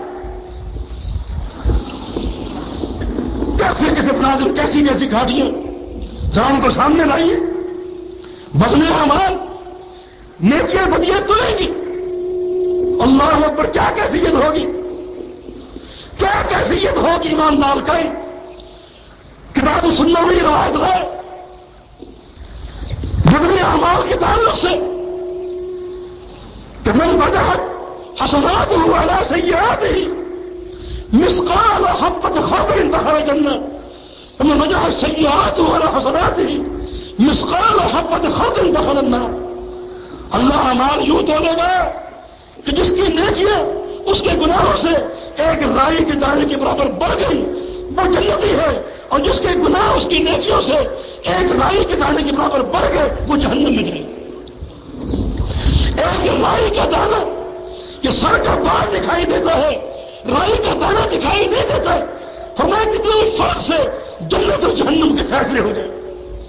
کیسے مناظر، کیسی گھاٹیاں، ذرا ان کو سامنے لائیے. وزن اعمال، نیکیاں بدیاں تلیں گی، اللہ اکبر، کیا کیفیت ہوگی، کیا کیفیت ہوگی. امام نالکائی کتاب السنہ میں روایت ہے وزن اعمال کے تعلق سے کہ من بدحت حسناته على سيئاته مثقال حبة خردل دخل الجنة، ومن بدحت سيئاته على حسناته مثقال حبة خردل دخل النار. اللہ اعمال یوں تولے گا کہ جس کی نیکیاں اس کے گناہوں سے ایک رائی کے دانے کے برابر بڑھ گئی وہ جنتی ہے، اور جس کے گناہ اس کی نیکیوں سے ایک رائی کے دانے کے برابر بڑھ گئے وہ جہنم میں جائے. ایک رائی کا دانہ، یہ سر کا بال دکھائی دیتا ہے، رائی کا دانہ دکھائی نہیں دیتا. فرمایا کتنے فرق سے جنت اور جہنم کے فیصلے ہو جائے.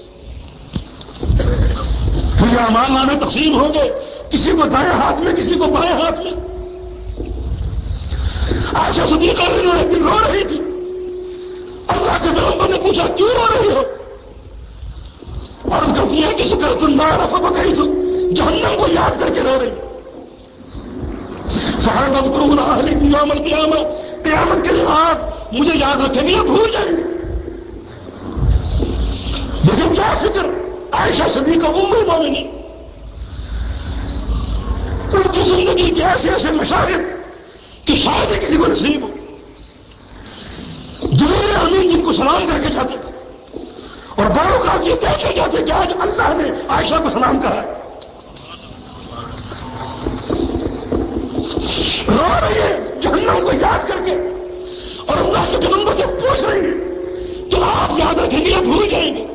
پھر یہ اعمال نامے تقسیم ہوں گے، کسی کو دائیں ہاتھ میں، کسی کو بائیں ہاتھ میں. عائشہ صدیقہ ایک دن رو رہی تھی. اللہ کے پیغمبر نے پوچھا کیوں رو رہی ہو؟ عرض کرتی ہے کہ ذکرت النار فبکیت، جہنم کو یاد کر کے رو رہی. فہل تذکرون اہلکم یوم القیامہ، قیامت کے دن آپ مجھے یاد رکھیں گے یا بھول جائیں گے؟ لیکن کیا فکر عائشہ صدیقہ ام المومنین، ان کی زندگی کے ایسے مشاہد کہ شاید ہی کسی کو نصیب ہو. جبریل امین جن کو سلام کر کے جاتے تھے، اور بعض اوقات یہ کہہ کے جاتے کہ آج اللہ نے عائشہ کو سلام کہا ہے. رو رہی ہے جہنم کو یاد کر کے، اور اللہ کے پیغمبر سے پوچھ رہی ہے کہ آپ یاد رکھیں گے یا بھول جائیں گے؟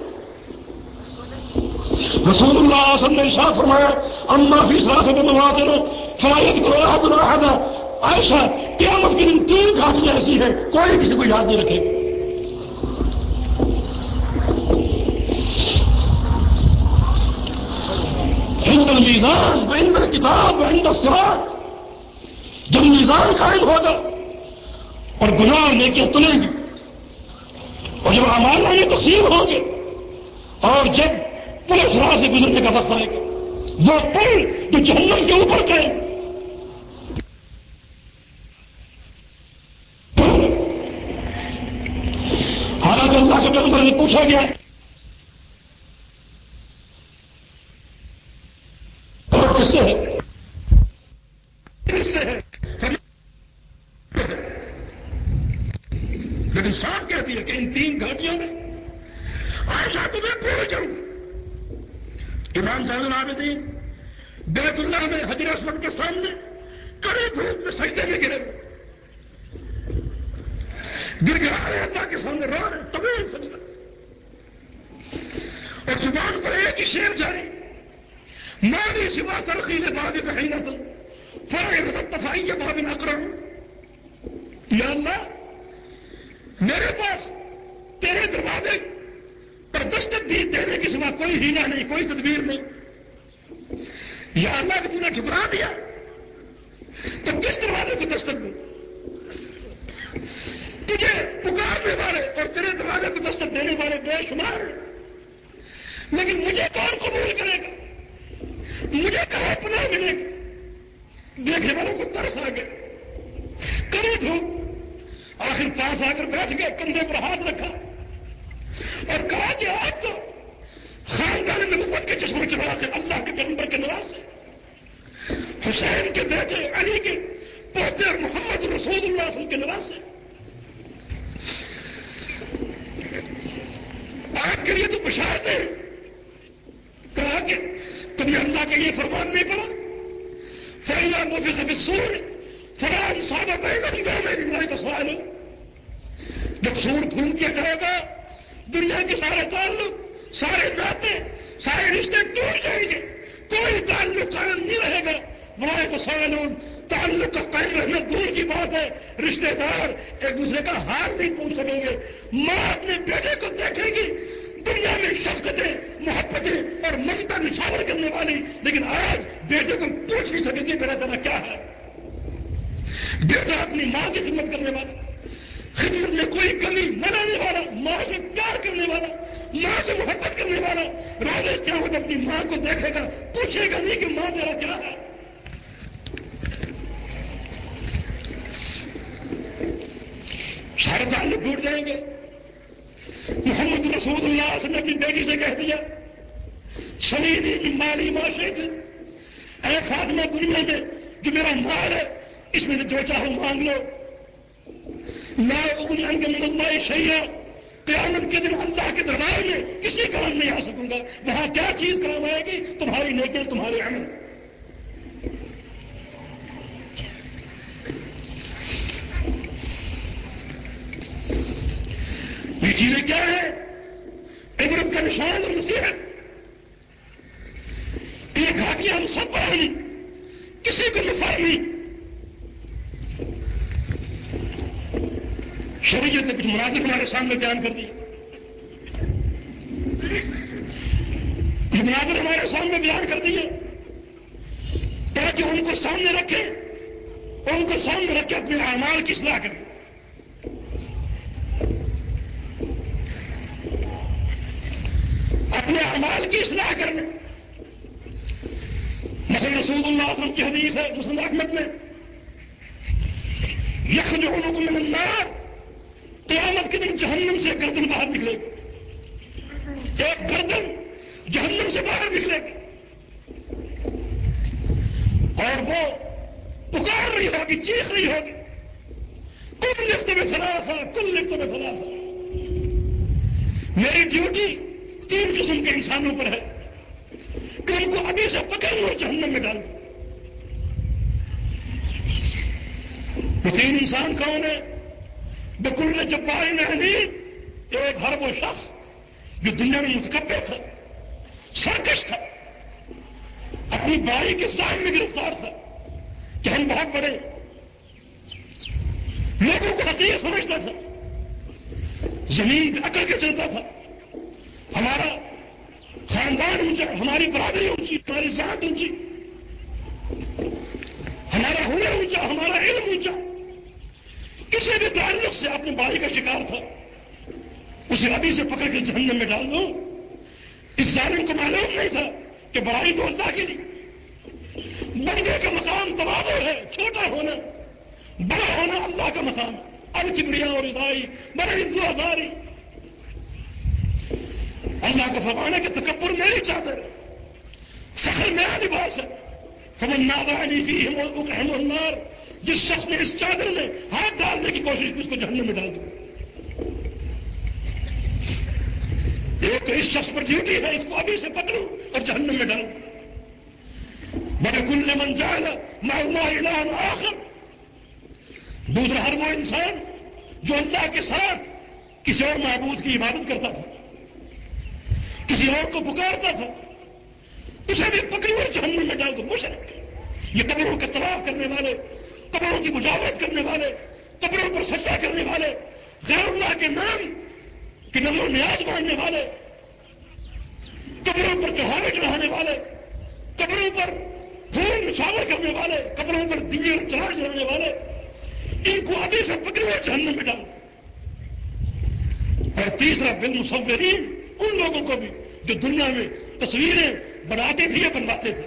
رسول اللہ صلی اللہ علیہ وسلم نے ارشاد فرمایا اما فی ثلاثۃ مواطن فلا یذکر احد احدا. عائشہ قیامت کے دن 3 گھاٹیاں ایسی ہیں کوئی کسی کو یاد نہیں رکھے گا. عند المیزان وعند الکتاب وعند الصراط. جب میزان قائم ہوگا اور گناہ نیکیاں تلیں گی، اور جب اعمال میں تقسیم ہوں گے، اور جب پل صراط سے گزرنے کا وقت آئے گا، وہ پل جو جہنم کے اوپر قائم، حالانکہ اللہ کے پیغمبر سے پوچھا گیا اور کس سے ہے، کس سے ہے، لیکن صاحب کہتی ہے کہ ان 3 گھاٹیوں میں عائشہ تمہیں بھول جاؤں. امام زین العابدین بیت اللہ میں حجر اسود کے سامنے کڑے دھوپ میں سجدے میں گرے گر گرا رہے اللہ کے سامنے رو رہے طویل سجدہ، اور زبان پر ایک ہی شعر جاری مالی سوا ترقی باب بحیرت فرائض التفائی باب اقرا. یا اللہ میرے پاس تیرے دروازے پر دستک دینے کے سوا کوئی ہیلا نہیں، کوئی تدبیر نہیں. یا اللہ کہ تو نے ٹھکرا دیا تو کس دروازے کو دستک دوں؟ تجھے پکارنے والے اور تیرے دروازے کو دستک دینے والے بے شمار ہیں، لیکن مجھے کون قبول کرے گا؟ مجھے کہاں پناہ ملے گی؟ دیکھنے والوں کو ترس آ گیا، کرے تھو آخر پاس آ کر بیٹھ گئے، کندھے پر ہاتھ رکھا اور کہا کہ آپ تو خاندان نبوت کے چشمہ چراغ اللہ کے پیغمبر کے نواز ہیں، حسین کے بیٹے علی کے پوتے اور محمد رسول اللہ صلی اللہ علیہ وسلم کے نواز ہیں. آپ کے لیے تو بشارت ہے. کہا کہ تمہیں اللہ کا یہ فرمان نہیں پڑا فَإِذَا نُفِخَ فِي الصُّورِ فَلَا أَنْسَابَ بَيْنَهُمْ يَوْمَئِذٍ وَلَا يَتَسَاءَلُونَ. جب سور پھونک دیا جائے گا دنیا کے سارے تعلق، سارے ناطے، سارے رشتے ٹوٹ جائیں گے، کوئی تعلق قائم نہیں رہے گا. وَلَا يَتَسَاءَلُونَ. تعلق کا قائم رہنا دور کی بات ہے، رشتے دار ایک دوسرے کا حال نہیں پوچھ سکیں گے. ماں اپنے بیٹے کو دیکھے گی دنیا میں شفقتیں، محبتیں اور ممتا نچھاور کرنے والی، لیکن آج بیٹے کو پوچھ نہیں سکے گی میرا تیرا کیا ہے. بیٹا اپنی ماں کی خدمت کرنے والا، خدمت میں کوئی کمی نہ رہنے والا، ماں سے پیار کرنے والا، ماں سے محبت کرنے والا، روز قیامت اپنی ماں کو دیکھے گا، پوچھے گا نہیں کہ ماں تیرا کیا ہے. سارے تعلق ٹوٹ جائیں گے. محمد رسول اللہ صلی اللہ علیہ وسلم نے اپنی بیٹی سے کہہ دیا شریدی من مالی ما شئت، اے فاطمہ دنیا میں جو میرا مال ہے اس میں سے جو چاہو مانگ لو، لا اغنی عنک من اللہ شیئا. قیامت کے دن اللہ کے دربار میں کسی کام نہیں آ سکوں گا. وہاں کیا چیز کام آئے گی؟ تمہاری نیکی، تمہارے عمل. یہ چیزیں کیا ہے؟ عبرت کا نشان اور نصیحت. یہ گھاٹیاں ہم سب پر آئی، کسی کو نفع نہیں. شریعت نے کچھ مناظر ہمارے سامنے بیان کر دی، کچھ مناظر ہمارے سامنے بیان کر دیے تاکہ ان کو سامنے رکھیں، ان کو سامنے رکھ کے اپنے اعمال کی اصلاح کریں. اپنے اعمال کی اصلاح کرنے. مثلا رسول اللہ صلی اللہ علیہ وسلم کی حدیث ہے مسند احمد میں، یخرجون من النار، قیامت کے دن جہنم سے گردن باہر نکلے گی، ایک گردن جہنم سے باہر نکلے گی اور وہ پکار رہی ہوگی، چیخ رہی ہوگی کل لفت میں ثلاثہ میری ڈیوٹی 3 قسم کے انسانوں پر ہے کہ ان کو ابھی سے پکڑ لو جہنم میں ڈال دو. وہ 3 انسان کون ہے؟ بکل جبار عنید، ایک ہر وہ شخص جو دنیا میں متکبر تھا، سرکش تھا، اپنی بڑائی کے ظاہر میں گرفتار تھا کہ ہم بہت بڑے، لوگوں کو حقیقت سمجھتا تھا، زمین پہ اکڑ کے چلتا تھا، ہمارا خاندان اونچا، ہماری برادری اونچی، ہماری ذات اونچی، ہمارا ہنر اونچا، ہمارا علم اونچا، کسی بھی تعلق سے اپنی بڑائی کا شکار تھا. اسے ابھی سے پکڑ کے جہنم میں ڈال دو. اس ظالم کو معلوم نہیں تھا کہ بڑائی تو اللہ کی نہیں، بندے کا مقام تواضع ہے، چھوٹا ہونا، بڑا ہونا اللہ کا مقام. الکبریا اور ردائی بڑا عزت و ازاری. اللہ کا فرمان ہے کہ تکبر میری چادر، فخر میرا لباس ہے. فمن نازعنی فیہم اذقہم النار، جس شخص نے اس چادر میں ہاتھ ڈالنے کی کوشش کی اس کو جہنم میں ڈال دو. ایک تو اس شخص پر ڈیوٹی ہے، اس کو ابھی سے پکڑو اور جہنم میں ڈالو. وَلِكُلِّ مَنْ جَعَلَ مَعَ اللَّهِ إِلَٰهًا آخَرَ، دوسرا ہر وہ انسان جو اللہ کے ساتھ کسی اور معبود کی عبادت کرتا تھا، کسی اور کو پکارتا تھا، اسے بھی پکڑو اور جہنم میں ڈال دو. مشرک، یہ قبروں کا طواف کرنے والے، قبروں کی مجاورت کرنے والے، قبروں پر سجدہ کرنے والے، غیر اللہ کے نام کہ نظر و نیاز ماننے والے، قبروں پر چڑھاوے چڑھانے والے، قبروں پر پھول نچھاور کرنے والے، قبروں پر دیے اور چراغ جلانے والے، ان کو ابھی سے پکڑے ہوئے جہنم میں ڈالو. اور تیسرا بالمصورین، ان لوگوں کو بھی جو دنیا میں تصویریں بناتے تھے یا بنواتے تھے،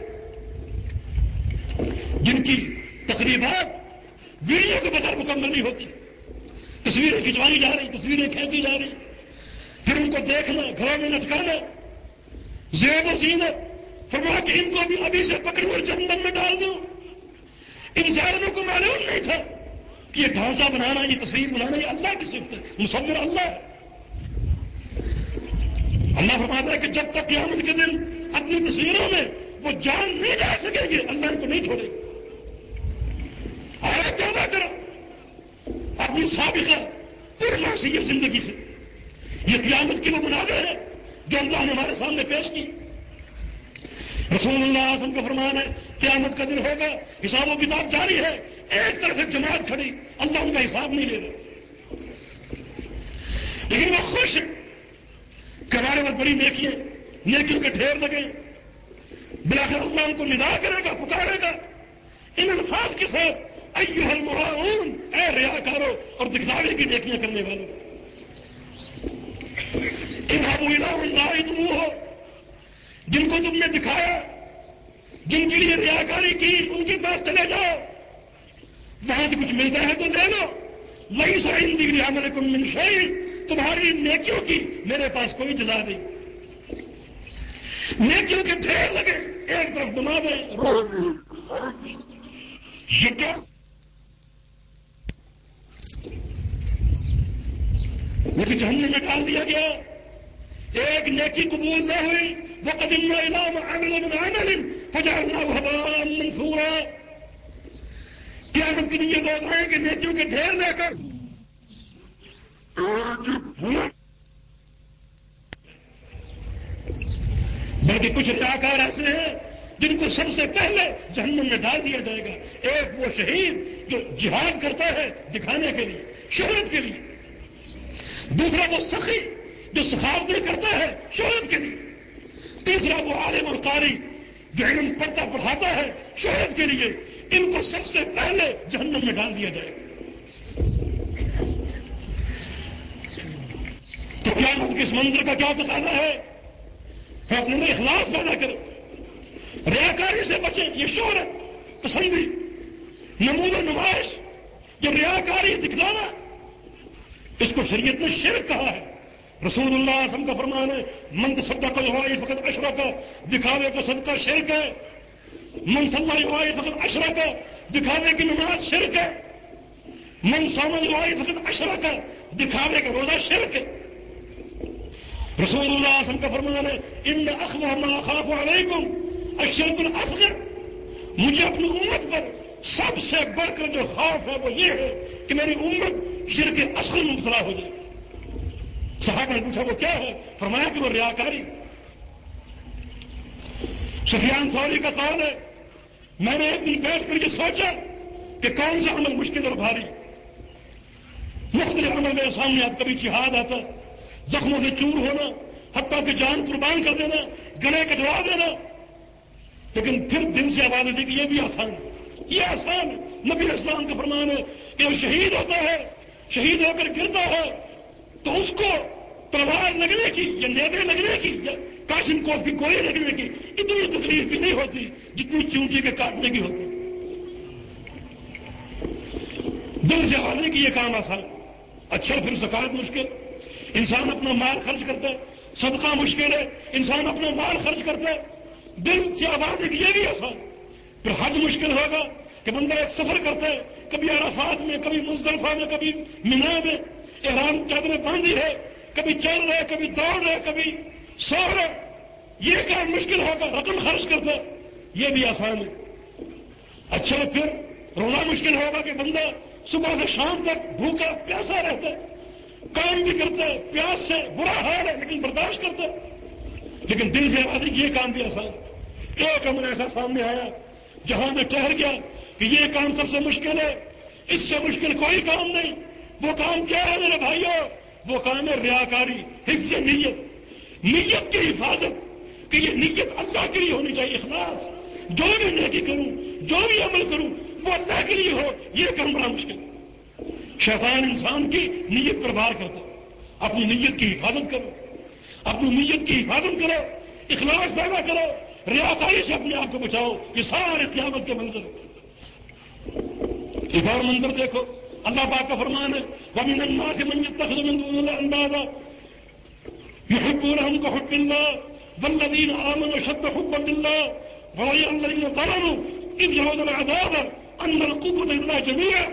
جن کی تقریبات ویڈیو کے بغیر مکمل نہیں ہوتی، تصویریں کھنچوائی جا رہی، تصویریں کھینچی جا رہی، پھر ان کو دیکھنا، گھروں میں لٹکانا، زیب و زینت. فرمایا کہ ان کو بھی ابھی سے پکڑ کر جہنم میں ڈال دو. ان ظالموں کو معلوم نہیں تھا کہ یہ ڈھانچہ بنانا، یہ تصویر بنانا، یہ اللہ کی صفت ہے، مصور اللہ ہے. اللہ فرماتا ہے کہ جب تک قیامت کے دن اپنی تصویروں میں وہ جان نہیں ڈال سکیں گے، اللہ ان کو نہیں چھوڑے گا. آیا توبہ کرو اپنی سابقہ پرمعصیت زندگی سے. یہ قیامت کی وہ مناظر ہے جو اللہ نے ہمارے سامنے پیش کی. رسول اللہ صلی اللہ علیہ وسلم کا فرمان ہے قیامت کا دن ہوگا، حساب و کتاب جاری ہے، ایک طرف ایک جماعت کھڑی، اللہ ان کا حساب نہیں لے رہا، لیکن وہ خوش ہے کہ ہمارے پاس بڑی نیکیاں، نیکیوں کے ڈھیر لگے. بلاخر اللہ ان کو ندا کرے گا، پکارے گا ان الفاظ کے ساتھ، ایھا المراؤون، اے ریاکاروں اور دکھلاوے کی نیکیاں کرنے والوں، اذهبوا الى من رأيتموه، جن کو تم نے دکھایا، جن کے لیے ریاکاری کی، ان کے پاس چلے جاؤ، وہاں سے کچھ ملتا ہے تو لے لو. لیس عندی بعملکم من شیء، تمہاری نیکیوں کی میرے پاس کوئی جزا نہیں. نیکیوں کے ڈھیر لگے، ایک طرف نمازیں، لیکن جہنم میں ڈال دیا گیا. ایک نیکی قبول نہ ہوئی، وَقَدِمْنَا إِلَىٰ مَا عَمِلُوا مِنْ عَمَلٍ فَجَعَلْنَاهُ هَبَاءً مَّنثُورًا. قیامت کے دن یہ لوگ آئیں گے نیکیوں کے ڈھیر لے کر، بلکہ کچھ ریاکار ایسے ہیں جن کو سب سے پہلے جہنم میں ڈال دیا جائے گا. ایک وہ شہید جو جہاد کرتا ہے دکھانے کے لیے، شہرت کے لیے. دوسرا وہ سخی جو سخاوتیں کرتا ہے شہرت کے لیے. تیسرا وہ عالم اور قاری جو علم پڑھتا پڑھاتا ہے شہرت کے لیے. ان کو سب سے پہلے جہنم میں ڈال دیا جائے گا. تو قیامت کے اس منظر کا کیا تقاضا ہے؟ کہ اپنے اندر اخلاص پیدا کرو، ریاکاری سے بچیں. یہ شہرت پسندی، نمود و نمائش، جو ریاکاری دکھلانا، اس کو شریعت نے شرک کہا ہے. رسول اللہ صلی اللہ علیہ وسلم کا فرمان ہے من تصدق یوائی فقط اشرک، دکھاوے کا صدقہ شرک ہے. من صلی یوائی فقط اشرک، دکھاوے کی نماز شرک ہے. من صام الجواری فقط اشرک ہے، دکھاوے کا روزہ شرک ہے۔ رسول اللہ صلی اللہ علیہ وسلم کا فرمان ہے ان اخوف ما اخاف علیکم الشرک الاصغر، مجھے اپنی امت پر سب سے بڑھ کر جو خوف ہے وہ یہ ہے کہ میری امت شرک اصغر میں مبتلا ہو جائے۔ صحابہ نے پوچھا وہ کیا ہے؟ فرمایا کہ وہ ریاکاری۔ سفیان ثوری کا قول ہے میں نے ایک دن بیٹھ کر یہ سوچا کہ کون سا عمل مشکل اور بھاری، مختلف عمل میرے سامنے آتا، کبھی جہاد آتا، زخموں سے چور ہونا، حتیٰ کہ جان قربان کر دینا، گلے کٹوا دینا، لیکن پھر دل سے آواز ہوتی کہ یہ بھی آسان ہے، یہ آسان ہے۔ نبی اسلام کا فرمان ہے کہ وہ شہید ہوتا ہے، شہید ہو کر گرتا ہے تو اس کو تلوار لگنے کی یا نیزے لگنے کی یا کاشن کوف کی گولی لگنے کی اتنی تکلیف بھی نہیں ہوتی جتنی چونٹی کے کاٹنے کی ہوتی۔ دل سے آواز ہے کہ یہ کام آسان، اچھا پھر زکات مشکل، انسان اپنا مال خرچ کرتا ہے، صدقہ مشکل ہے، انسان اپنا مال خرچ کرتا ہے، دل سے آواز ہے کہ یہ بھی آسان۔ پھر حج مشکل ہوگا کہ بندہ ایک سفر کرتا ہے، کبھی عرفات میں، کبھی مزدلفہ میں، کبھی منا میں، احرام چادریں باندھی ہے، کبھی چل رہے، کبھی دوڑ رہے، کبھی سو رہے، یہ کام مشکل ہوگا، رقم خرچ کرتا ہے، یہ بھی آسان ہے۔ اچھا پھر روزہ مشکل ہوگا کہ بندہ صبح سے شام تک بھوکا پیاسا رہتا ہے، کام بھی کرتا ہے، پیاس سے برا حال ہے لیکن برداشت کرتا ہے، لیکن دل سے آواز ہے کہ یہ کام بھی آسان ہے۔ ایک عمل ایسا سامنے آیا جہاں میں ٹھہر گیا کہ یہ کام سب سے مشکل ہے، اس سے مشکل کوئی کام نہیں۔ وہ کام کیا ہے میرے بھائیوں؟ وہ کام ہے ریاکاری، حفظ نیت، نیت کی حفاظت، کہ یہ نیت اللہ کے لیے ہونی چاہیے، اخلاص، جو بھی نیکی کروں، جو بھی عمل کروں وہ اللہ کے لیے ہو، یہ کام بڑا مشکل ہے۔ شیطان انسان کی نیت پر وار کرتا ہے۔ اپنی نیت کی حفاظت کرو، اپنی نیت کی حفاظت کرو، اخلاص پیدا کرو، ریاکاری سے اپنے آپ کو بچاؤ۔ یہ سارے قیامت کے منظر۔ ایک اور منظر دیکھو، اللہ پاک کا فرمان ہے وَمِنَ النَّاسِ مَن يَتَّخِذُ مِن دُونِ اللَّهِ أَندَادًا يُحِبُّونَهُمْ كَحُبِّ اللَّهِ وَالَّذِينَ آمَنُوا أَشَدُّ حُبًّا لِلَّهِ وَيَرَى الَّذِينَ ظَلَمُوا إِذْ يَرَوْنَ الْعَذَابَ أَنَّ الْقُوَّةَ لِلَّهِ جَمِيعًا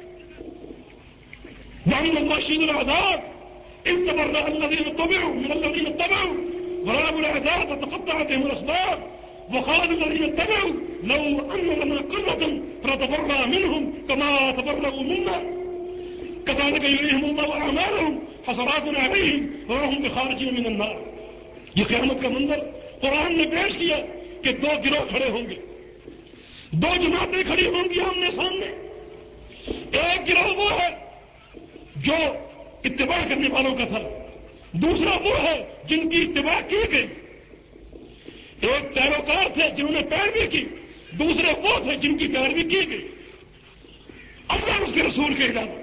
وَأَنَّ اللَّهَ شَدِيدُ الْعَذَابِ إِذْ تَبَرَّأَ الَّذِينَ اتَّبَعُوا مِنَ الَّذِينَ اتَّبَعُوا وَرَأَوُا الْعَذَابَ وَتَقَطَّعَتْ بِهِمُ الْأَسْبَابُ وقال الذين اتبعوا لو أن لنا كرة فنتبرأ منهم كما تبرأوا منا كذلك يريهم الله أعمالهم حسرات عليهم وما هم بخارجين من النار۔ یہ قیامت کا منظر قرآن نے پیش کیا کہ دو گروہ کھڑے ہوں گے، دو جماعتیں کھڑی ہوں گی آمنے سامنے۔ ایک گروہ وہ ہے جو اتباع کرنے والوں کا تھا، دوسرا وہ ہے جن کی اتباع کی گئی۔ ایک پیروکار تھے جنہوں نے پیروی کی، دوسرے وہ تھے جن کی پیروی کی گئی، اللہ اور اس کے رسول کے علاوہ۔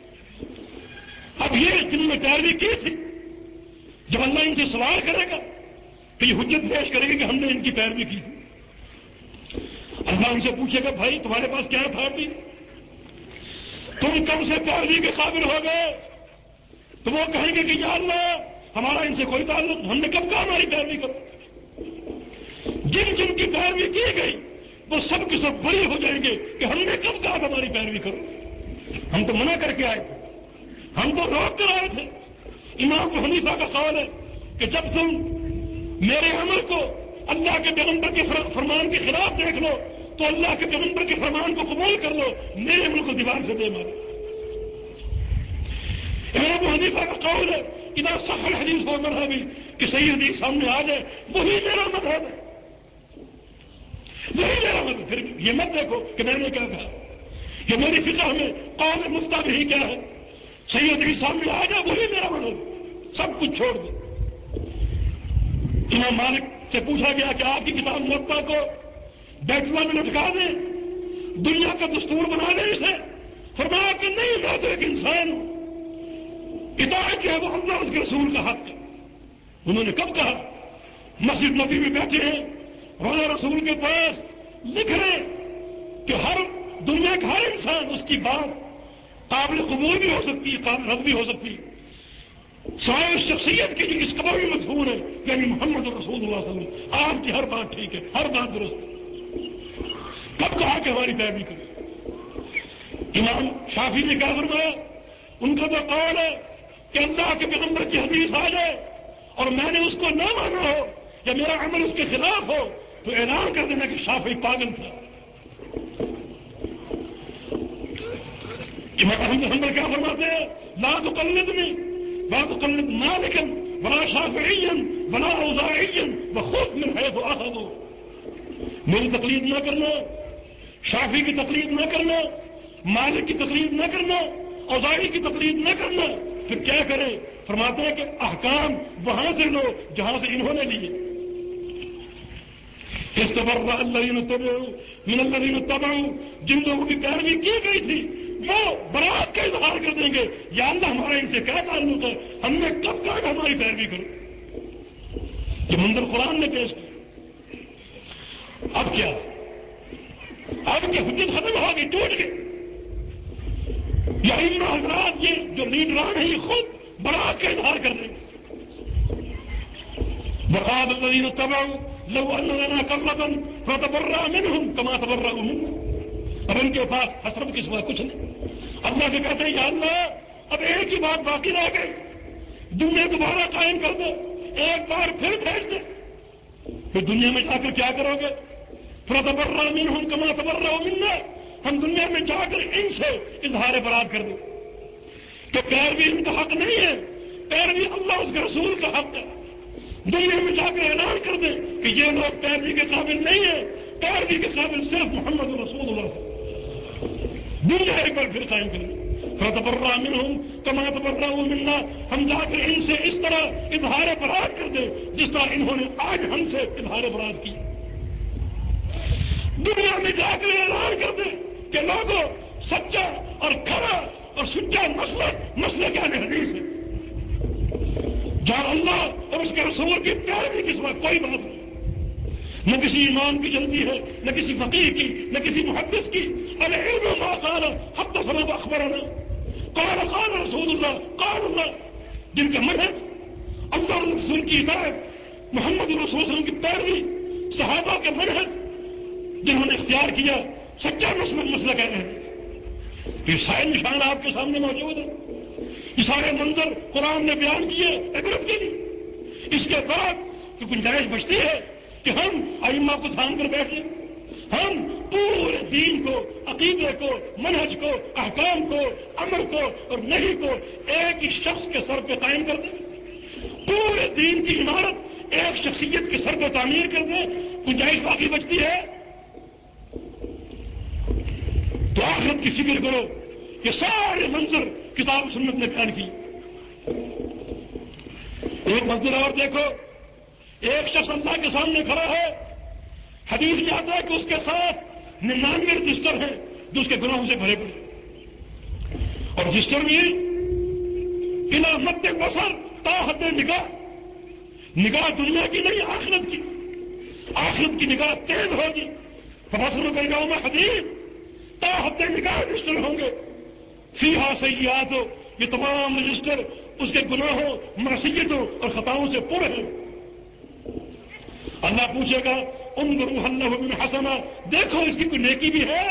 اب یہ جنہوں نے پیروی کی تھی، جب اللہ ان سے سوال کرے گا تو یہ حجت پیش کرے گا کہ ہم نے ان کی پیروی کی تھی۔ اللہ ان سے پوچھے گا بھائی تمہارے پاس کیا تھا؟ بھی تم کب سے پیروی کے قابل ہو گئے؟ تو وہ کہیں گے کہ یا اللہ ہمارا ان سے کوئی تعلق، ہم نے کب کہا ہماری پیروی کرو؟ جن جن کی پیروی کی گئی وہ سب کے سب بری ہو جائیں گے کہ ہم نے کب کہا ہماری پیروی کرو، ہم تو منع کر کے آئے تھے، ہم تو روک کر آئے تھے۔ امام ابو حنیفہ کا قول ہے کہ جب تم میرے عمل کو اللہ کے پیغمبر کے فرمان کے خلاف دیکھ لو تو اللہ کے پیغمبر کے فرمان کو قبول کر لو، میرے عمل کو دیوار سے دے مارو۔ امام ابو حنیفہ کا قول ہے اذا صح الحدیث و مذہبی، کہ صحیح حدیث سامنے آ جائے وہی میرا مذہب ہے، وہی میرا مذہب۔ پھر یہ مت دیکھو کہ میں نے کیا کہا، یہ میری فقہ میں قول مفتہ بھی کیا ہے، صحیح حدیث سامنے آ جائے وہی میرا مذہب، سب کچھ چھوڑ دو۔ امام مالک سے پوچھا گیا کہ آپ کی کتاب موطا کو بیت اللہ میں لٹکا دیں، دنیا کا دستور بنا دیں اسے؟ فرمایا کہ نہیں، میں تو ایک انسان ہوں، اطاعت جو ہے وہ اللہ اس کے رسول کا حق ہے۔ انہوں نے کب کہا؟ مسجد نبی میں بیٹھے ہیں، روزہ رسول کے پاس لکھ رہے کہ ہر دنیا کا ہر انسان اس کی بات قابل قبول بھی ہو سکتی ہے، قابل رد بھی ہو سکتی ہے، سوائے اس شخصیت کی جو اس قدر بھی مدفون ہے، یعنی محمد رسول اللہ صلی اللہ علیہ وسلم۔ آپ کی ہر بات ٹھیک ہے، ہر بات درست ہے۔ کب کہا کہ ہماری پیروی کریں؟ امام شافعی نے کیا فرمایا؟ ان کا تو قول ہے کہ اللہ کے پیغمبر کی حدیث آ جائے اور میں نے اس کو نہ مانا ہو یا میرا عمل اس کے خلاف ہو تو اعلان کر دینا کہ شافعی پاگل تھا۔ امام احمد بن حنبل کیا فرماتے ہیں؟ لا تقلدنی لا تقلد مالکا ولا شافعیا ولا اوزاعیا وخذ من حيث اخذوا، میری تقلید نہ کرنا، شافعی کی تقلید نہ کرنا، مالک کی تقلید نہ کرنا، اوزاعی کی تقلید نہ کرنا، پھر کیا کرے؟ فرماتے ہیں کہ احکام وہاں سے لو جہاں سے انہوں نے لیے۔ استبرأ الذین اتبعوا من الذین اتبعوا، جن لوگوں کی پیروی کی گئی تھی وہ برات کا اظہار کر دیں گے، یا اللہ ہمارا ان سے کیا تعلق ہے، ہم نے کب کہا کہ ہماری پیروی کرو؟ یہ منظر قرآن نے پیش کیا۔ اب کیا؟ اب کیا حجت ختم ہو گئی، ٹوٹ گئی؟ یا ائمہ حضرات یہ جو لیڈران ہیں یہ خود برات کا اظہار کر دیں گے۔ وقال الذین اتبعوا لو ان لنا کرۃ فتبرأ منهم كما تبرأوا منا، اب ان کے پاس حسرت کے سوا کچھ نہیں۔ اللہ سے کہتے ہیں یا اللہ اب ایک ہی بات باقی رہ گئی، دنیا دوبارہ قائم کر دے، ایک بار پھر بھیج دے، پھر دنیا میں جا کر کیا کرو گے؟ فتبرأ منهم كما تبرأوا منا، ہم دنیا میں جا کر ان سے اظہار برات کر دیں کہ پیروی ان کا حق نہیں ہے، پیروی اللہ اس کے رسول کا حق ہے۔ دنیا میں جا کر اعلان کر دیں کہ یہ لوگ پیروی کے قابل نہیں ہیں، پیروی کے قابل صرف محمد رسول اللہ صلی اللہ علیہ وسلم۔ دنیا ایک بار پھر قائم کریں۔ فتبرأ منهم كما تبرأوا منا، ہم جا کر ان سے اس طرح اظہار برات کر دیں جس طرح انہوں نے آج ہم سے اظہار برات کی۔ دنیا میں جا کر اعلان کر دیں کہ لوگوں سچا اور کھرا اور سچا مسلک اہل حدیث ہے، جہاں اللہ اور اس کے رسول کی پیروی کے سوا کوئی بات نہیں، نہ کسی امام کی چلتی ہے، نہ کسی فقیہ کی، نہ کسی محدث کی۔ العلم ما قال حدثنا واخبرنا قال رسول اللہ قال اللہ، جن کا منہج اللہ اور رسول کی اطاعت، محمد رسول صلی اللہ علیہ وسلم کی پیروی، صحابہ کے منہج جنہوں نے اختیار کیا، سچا مسلک اہل حدیث۔ یہ سارے نشان آپ کے سامنے موجود ہیں، یہ سارے منظر قرآن نے بیان کیے عبرت کے لیے۔ اس کے بعد تو گنجائش بچتی ہے کہ ہم ائمہ کو تھام کر بیٹھ جائیں، ہم پورے دین کو، عقیدے کو، منہج کو، احکام کو، امر کو اور نہی کو ایک ہی شخص کے سر پہ قائم کر دیں، پورے دین کی عمارت ایک شخصیت کے سر پہ تعمیر کر دیں، گنجائش باقی بچتی ہے؟ تو آخرت کی فکر کرو۔ یہ سارے منظر کتاب سنت نے بیان کی۔ ایک منظر اور دیکھو، ایک شخص اللہ کے سامنے کھڑا ہے، حدیث میں آتا ہے کہ اس کے ساتھ 99 رجسٹر ہیں جو اس کے گناہوں سے بھرے پڑے، اور رجسٹر بھی الی مد بصر تا حد نگاہ دنیا کی نہیں، آخرت کی، آخرت کی نگاہ تیز ہوگی۔ فبصر کا یوم حدید، تا حد نگاہ رجسٹر ہوں گے، فیہا سیئات، یہ تمام رجسٹر اس کے گناہوں، معصیتوں اور خطاؤں سے پر ہیں۔ اللہ پوچھے گا انظروا هل له من حسنہ، دیکھو اس کی کوئی نیکی بھی ہے؟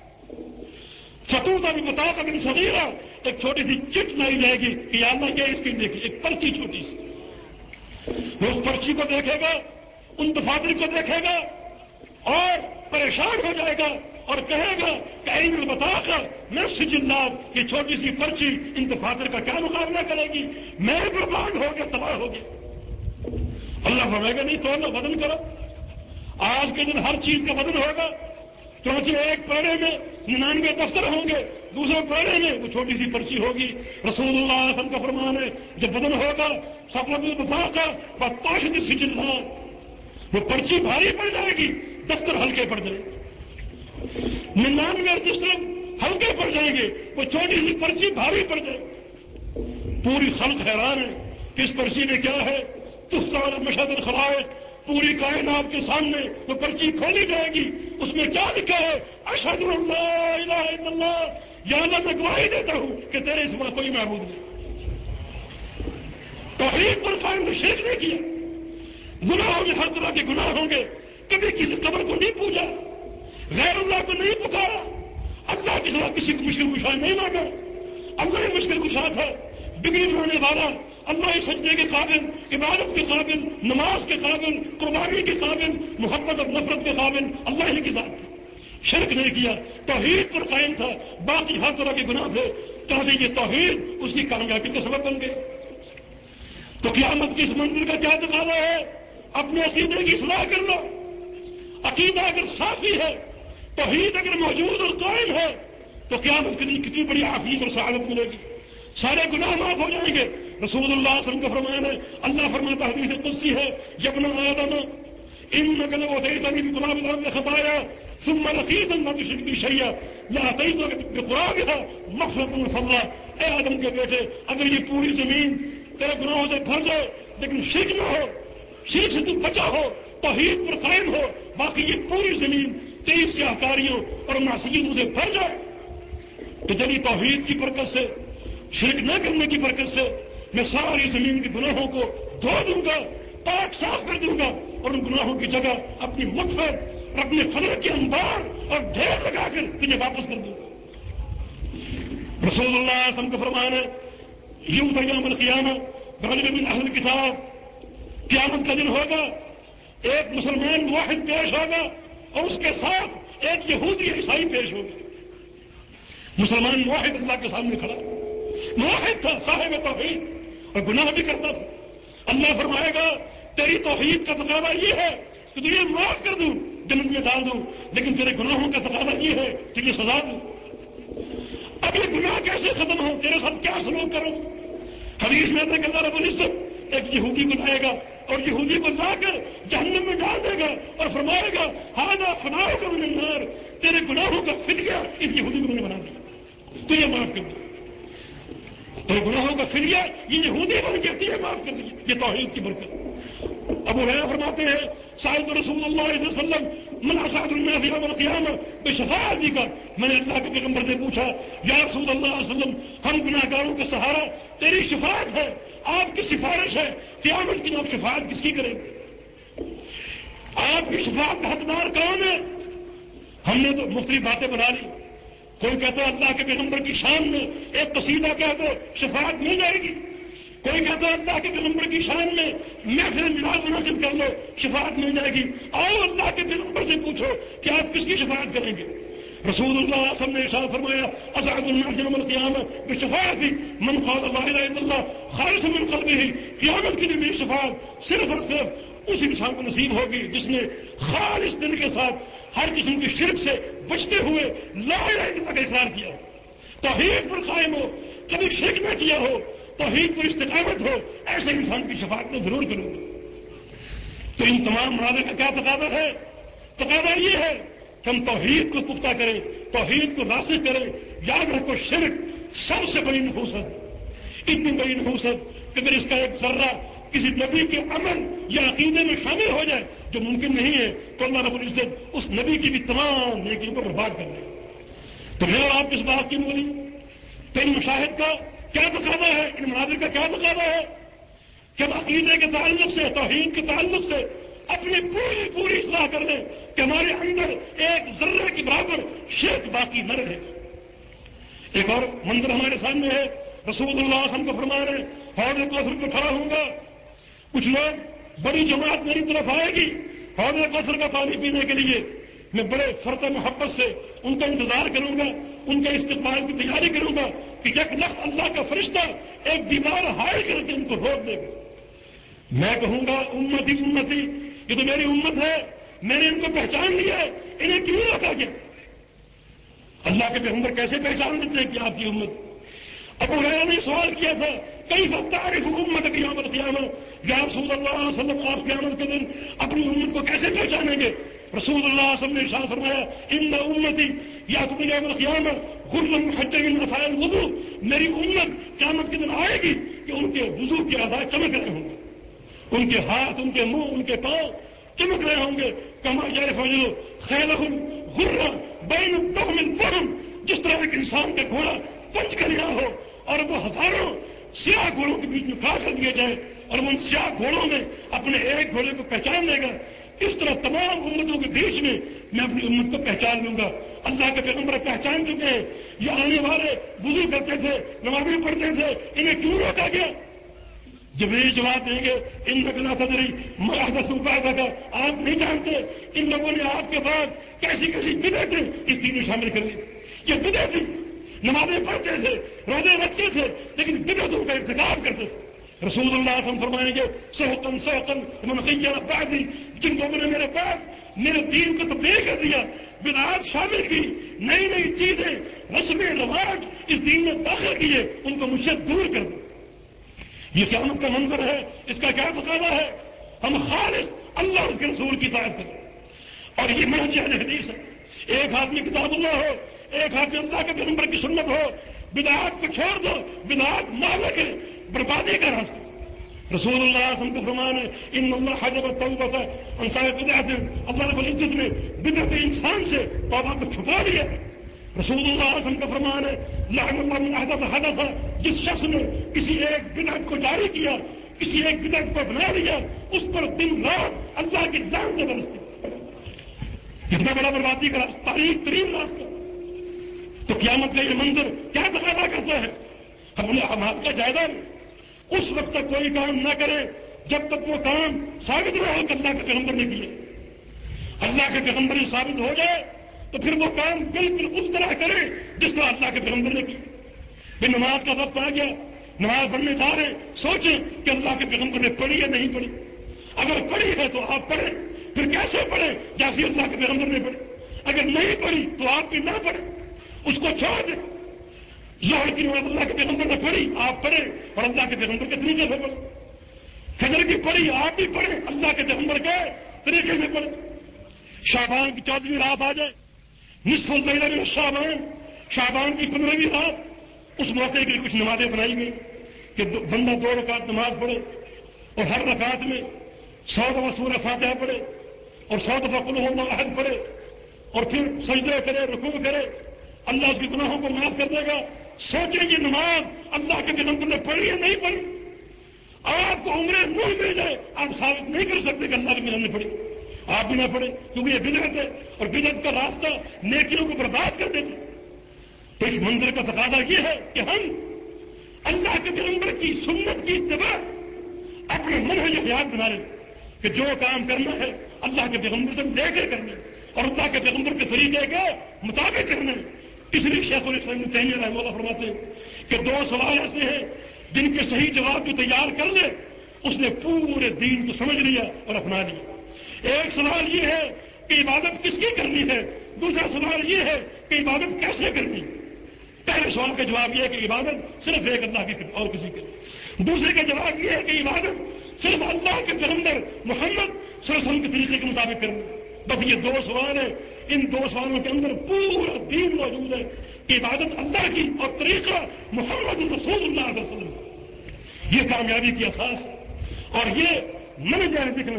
فتوتا ببطاقۃ صغیرہ، ایک چھوٹی سی چٹ لائی جائے گی کہ یا اللہ یہ اس کی نیکی، ایک پرچی چھوٹی سی۔ وہ اس پرچی کو دیکھے گا، ان دفاتر کو دیکھے گا اور پریشان ہو جائے گا اور کہے گا کہ این البطاقہ من سجلات، یہ چھوٹی سی پرچی ان دفاتر کا کیا مقابلہ کرے گی، میں برباد ہو گیا، تباہ ہو گیا۔ اللہ فرمائے گا نہیں، توڑو، وزن کرو۔ آج کے دن ہر چیز کا وزن ہوگا، چونکہ ایک پہرے میں 99 دفتر ہوں گے، دوسرے پہرے میں وہ چھوٹی سی پرچی ہوگی۔ رسول اللہ علیہ وسلم کا فرمان ہے جب وزن ہوگا ثقلت البطاقہ وطاشت السجلات، وہ پرچی بھاری پڑ جائے گی، دفتر ہلکے پڑ جائیں گے۔ 99 رجسٹر ہلکے پڑ جائیں گے، وہ چھوٹی سی پرچی بھاری پڑ جائے گی۔ پوری خلق حیران ہے کہ اس پرچی میں کیا ہے۔ تفتح مشہد الخلائق، پوری کائنات کے سامنے وہ پرچی کھولی جائے گی، اس میں کیا لکھا ہے؟ اشہد ان لا الہ الا اللہ، یا اللہ میں گواہی دیتا ہوں کہ تیرے سوا کوئی معبود نہیں۔ توحید پر قائم تو شرک نہیں کیا، گناہوں میں ہر طرح کے گناہ ہوں گے، کبھی کسی قبر کو نہیں پوجا، غیر اللہ کو نہیں پکارا، اللہ کے سوا کسی کو مشکل کشا نہیں مانگا. اللہ ہی مشکل کشا تھا، بگڑی بنانے والا. اللہ ہی سجدے کے قابل، عبادت کے قابل، نماز کے قابل، قربانی کے قابل، محبت اور نفرت کے قابل اللہ ہی کی ذات تھی. شرک نہیں کیا، توحید پر قائم تھا، باقی ہر طرح کے گناہ تھے. کہتے یہ توحید اس کی کامیابی کا سبب بن گئے. تو قیامت کی اس منزل کا کیا تقاضا ہے؟ اپنے عقیدے کی اصلاح کر لو. عقیدہ اگر صافی ہے، توحید اگر موجود اور قائم ہے، تو قیامت کے دن کتنی بڑی عافیت اور سعادت ملے گی. سارے گناہ معاف ہو جائیں گے. رسول اللہ صلی اللہ علیہ وسلم کا فرمان ہے، اللہ فرماتا ہے حدیث قدسی ہے، یا ابن آدم انک لو اتیتنی بقراب الارض خطایا ثم لقیتنی لا تشرک بی شیئا لاتیتک بقرابها مغفرۃ وفضلا. اے آدم کے بیٹے، اگر یہ پوری زمین تیرے گناہوں سے بھر جائے لیکن شرک نہ ہو، شرک سے تم بچا ہو، توحید پر قائم ہو، باقی یہ پوری زمین تیری سیاہکاریوں اور معصیتوں سے بھر جائے، تو چلی توحید کی برکت سے، شرک نہ کرنے کی برکت سے میں ساری زمین کے گناہوں کو دھو دوں گا، پاک صاف کر دوں گا، اور ان گناہوں کی جگہ اپنی مغفرت اور اپنے فضل کے انبار اور ڈھیر لگا کر تجھے واپس کر دوں گا. رسول اللہ صلی اللہ علیہ وسلم کا فرمان ہے، یوم یوم القیامہ غالب من اہل کتاب، قیامت کا دن ہوگا، ایک مسلمان موحد پیش ہوگا اور اس کے ساتھ ایک یہودی عیسائی پیش ہوگا. مسلمان موحد اللہ کے سامنے کھڑا، موحد تھا، صاحب توحید، اور گناہ بھی کرتا تھا. اللہ فرمائے گا تیری توحید کا تقاضا یہ ہے کہ تجھے معاف کر دوں، جنت میں ڈال دوں، لیکن تیرے گناہوں کا تقاضا یہ ہے کہ تجھے سزا دوں. اب یہ گناہ کیسے ختم ہو، تیرے ساتھ کیا سلوک کروں؟ حدیث میں کہ اللہ رب العزت ایک یہودی کو لائے گا اور یہودی کو لا کر جہنم میں ڈال دے گا اور فرمائے گا ھذا فناؤک من النار، تیرے گناہوں کا فدیہ اس یہودی کو میں نے بنا دیا، تجھے معاف کر دیا. تیرے گناہوں کا فدیہ یہ یہودی بن کے تجھے معاف کر دیا. یہ توحید کی برکت. ابو ہریرہ فرماتے ہیں سألت رسول اللہ صلی اللہ علیہ وسلم من اسعد الناس یوم القیامہ بشفاعتی کا، میں نے اللہ کے پیغمبر سے پوچھا یا رسول اللہ صلی اللہ علیہ وسلم، ہم گناہگاروں کا سہارا تیری شفاعت ہے، آپ کی سفارش ہے، قیامت کی آپ شفاعت کس کی کریں گے؟ آپ کی شفاعت کا حقدار کون ہے؟ ہم نے تو مختلف باتیں بنا لی. کوئی کہتا ہے اللہ کے پیغمبر کی شان میں ایک قصیدہ کہہ دو شفاعت مل جائے گی. کوئی کہتا ہے اللہ کے پیغمبر کی شان میں محفل میلاد منعقد کر لو شفاعت مل جائے گی. آؤ اللہ کے پیغمبر سے پوچھو کہ آپ کس کی شفاعت کریں گے. رسول اللہ صلی اللہ علیہ وسلم نے ارشاد فرمایا اسعد الناس یوم القیامہ بشفاعتی من قال لا الہ الا اللہ خالصا من قلبہ، قیامت کے دن میری شفاعت صرف اور صرف اس انسان کو نصیب ہوگی جس نے خالص دل کے ساتھ ہر قسم کی شرک سے بچتے ہوئے لا الہ الا اللہ کا اقرار کیا ہو، توحید پر قائم ہو، کبھی شرک نہ کیا ہو، توحید پر استقامت ہو، ایسے انسان کی شفاعت میں ضرور کروں گا. تو ان تمام مرادوں کا کیا تقاضا ہے؟ تقاضا یہ ہے کہ ہم توحید کو پختہ کریں، توحید کو راسخ کریں. یاد رکھو شرک سب سے بڑی نحوست، اتنی بڑی نحوست کہ اگر اس کا ایک ذرہ کسی نبی کے عمل یا عقیدے میں شامل ہو جائے جو ممکن نہیں ہے تو اللہ رب العزت اس نبی کی بھی تمام نیکیوں کو برباد کر دے گا. تو میں اور آپ کس بات کی مولی؟ تو ان مشاہد کا کیا تقاضا ہے، ان مناظر کا کیا تقاضا ہے کہ ہم عقیدے کے تعلق سے، توحید کے تعلق سے اپنی پوری اصلاح کر لیں کہ ہمارے اندر ایک ذرے کے برابر شرک باقی نہ رہے. ایک اور منظر ہمارے سامنے ہے، رسول اللہ صلی اللہ علیہ وسلم کو فرما رہے حوض کوثر پہ کھڑا ہوں گا، کچھ لوگ بڑی جماعت میری طرف آئے گی حوض کوثر کا پانی پینے کے لیے، میں بڑے فرط محبت سے ان کا انتظار کروں گا، ان کے استقبال کی تیاری کروں گا کہ یک لخت اللہ کا فرشتہ ایک دیوار حائل کر کے ان کو روک دے گا. میں کہوں گا امتی امتی، یہ تو میری امت ہے، میں نے ان کو پہچان لیا ہے، انہیں کیوں روکا گیا؟ اللہ کے پیغمبر کیسے پہچان دیتے ہیں کہ آپ کی امت؟ ابو ہریرہ نے سوال کیا تھا کیف تعرف امتک یوم القیامہ، یا رسول اللہ صلی اللہ علیہ وسلم آپ قیامت کے دن اپنی امت کو کیسے پہچانیں گے؟ رسول اللہ صلی اللہ علیہ وسلم نے ارشاد فرمایا ان امتی یاتون یوم القیامہ غرا محجلین من اثار الوضوء، میری امت قیامت کے دن آئے گی کہ ان کے وضو کے اعضاء چمک رہے ہوں گے، ان کے ہاتھ، ان کے منہ، ان کے پاؤں چمک رہے ہوں گے. کما یعرف الرجل خیلہ غرا بین الدم البرم، جس طرح ایک انسان کا گھوڑا پنچ کر رہا ہو اور وہ ہزاروں سیاہ گھوڑوں کے بیچ میں کھڑا کر دیا جائے اور وہ ان سیاہ گھوڑوں میں اپنے ایک گھوڑے کو پہچان لے گا، اس طرح تمام امتوں کے بیچ میں میں اپنی امت کو پہچان لوں گا۔ اللہ کے پیغمبر پہچان چکے ہیں، یہ آنے والے وضو کرتے تھے، نمازیں پڑھتے تھے، انہیں کیوں روکا گیا؟ جب یہ جواب دیں گے انک لا تدری ما احدث بعدک، آپ نہیں جانتے ان لوگوں نے آپ کے بعد کیسی کیسی بدعتیں اس دین میں شامل کر لی۔ یہ بدعت تھی، نمازیں پڑھتے تھے، روزے رکھتے تھے، لیکن بدعتوں کا ارتکاب کرتے تھے۔ رسول اللہ صلی اللہ علیہ وسلم فرمائیں گے سحقا سحقا من غیر بعدی، جن لوگوں نے میرے بعد میرے دین کو تبدیل کر دیا، بدعات شامل کی، نئی نئی چیزیں رسمیں رواج اس دین میں داخل کیے، ان کو مجھ سے دور کر دو۔ یہ قیامت کا منظر ہے، اس کا کیا تقاضا ہے؟ ہم خالص اللہ اور اس کے رسول کی اطاعت کریں، اور یہ منہج اہل حدیث ہے۔ ایک ہاتھ میں کتاب اللہ ہو، ایک ہاتھ میں اللہ کے پیغمبر کی سنت ہو، بدعات کو چھوڑ دو، بدعات مہلک ہے، بربادی کا راستہ۔ رسول اللہ صلی اللہ علیہ وسلم کا فرمان ہے ان اللہ حجب التوبۃ عن صاحب بدعۃ، اللہ رب العزت نے بدعت انسان سے توبہ کو چھپا دیا۔ رسول اللہ صلی اللہ علیہ وسلم کا فرمان ہے لعن اللہ من احدث حدثا، جس شخص نے کسی ایک بدعت کو جاری کیا، کسی ایک بدعت کو اپنا لیا، اس پر دن رات اللہ کی لعنتیں برستی۔ کتنا بڑا بربادی کا راستہ، تاریخ ترین راستہ۔ تو قیامت کا یہ منظر کیا تقاضا کرتا ہے؟ ہم نے اعمال کا جائزہ لیں، اس وقت تک کوئی کام نہ کرے جب تک وہ کام ثابت نہ ہو کہ اللہ کے پیغمبر نے کیے۔ اللہ کے پیغمبر سے ثابت ہو جائے تو پھر وہ کام بالکل اس طرح کرے جس طرح اللہ کے پیغمبر نے کی۔ نماز کا وقت آ گیا، نماز پڑھنے جا رہے، سوچیں کہ اللہ کے پیغمبر نے پڑھی یا نہیں پڑھی۔ اگر پڑھی ہے تو آپ پڑھیں، پھر کیسے پڑھیں؟ جیسے اللہ کے پیغمبر نے پڑھی۔ اگر نہیں پڑھی تو آپ بھی نہ پڑھیں، اس کو چھوڑ دیں۔ ظہر کی نماز اللہ کے پیغمبر نے پڑھی، آپ پڑھیں اور اللہ کے پیغمبر کے طریقے سے پڑھیں۔ فجر کی پڑھی، آپ بھی پڑھیں، اللہ کے پیغمبر کے طریقے سے پڑھیں۔ شعبان کی 14ویں رات آ جائے، نصف اللیل من شعبان، شعبان کی 15ویں رات، اس موقع کے لیے کچھ نمازیں بنائی گئی کہ بندہ 2 رکعت نماز پڑھے اور ہر رکعت میں 100 دفعہ سورہ فاتحہ پڑھے اور 100 دفعہ قل هو اللہ احد پڑھے اور پھر سجدے کرے، رکوع کرے، اللہ اس کے گناہوں کو معاف کر دے گا۔ سوچیں یہ نماز اللہ کے پیغمبر نے پڑھی یا نہیں پڑھی؟ آپ کو عمریں نور مل جائے، آپ ثابت نہیں کر سکتے کہ اللہ کے پیغمبر نے پڑھی، آپ بھی نہ پڑھیں، کیونکہ یہ بدعت ہے اور بدعت کا راستہ نیکیوں کو برباد کر دیتا۔ تو اس منظر کا تقاضا یہ ہے کہ ہم اللہ کے پیغمبر کی سنت کی اتباع اپنے منہج حیات بنا لیں کہ جو کام کرنا ہے اللہ کے پیغمبر سے لے کر کرنا ہے اور اللہ کے پیغمبر کے طریقے کے مطابق کرنا ہے۔ اس لیے شیخ الاسلام ابن تیمیہ رحمہ اللہ فرماتے ہیں کہ 2 سوال ایسے ہیں جن کے صحیح جواب جو تیار کر لے اس نے پورے دین کو سمجھ لیا اور اپنا لیا۔ ایک سوال یہ ہے کہ عبادت کس کی کرنی ہے، دوسرا سوال یہ ہے کہ عبادت کیسے کرنی ہے۔ پہلے سوال کا جواب یہ ہے کہ عبادت صرف ایک اللہ کی اور کسی کی، دوسرے کا جواب یہ ہے کہ عبادت صرف اللہ کے پیغمبر محمد صلی اللہ علیہ وسلم کے طریقے کے مطابق کرنا۔ بس یہ 2 سوال ہیں، ان 2 سوالوں کے اندر پورا دین موجود ہے کہ عبادت اللہ کی اور طریقہ محمد رسول اللہ صلی اللہ علیہ وسلم، یہ کامیابی کی اساس ہے۔ اور یہ منہج ہے،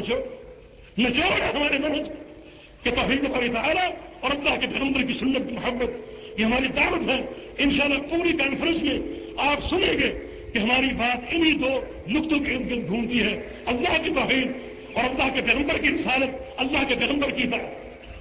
نچوڑ ہے ہمارے منہج کہ توحید باری تعالیٰ اور اللہ کے پیغمبر کی سنت کی محبت، یہ ہماری دعوت ہے۔ انشاءاللہ پوری کانفرنس میں آپ سنیں گے کہ ہماری بات انہی 2 نقطوں کے ارد گرد گھومتی ہے، اللہ کی توحید اور اللہ کے پیغمبر کی رسالت، اللہ کے پیغمبر کی اطاعت۔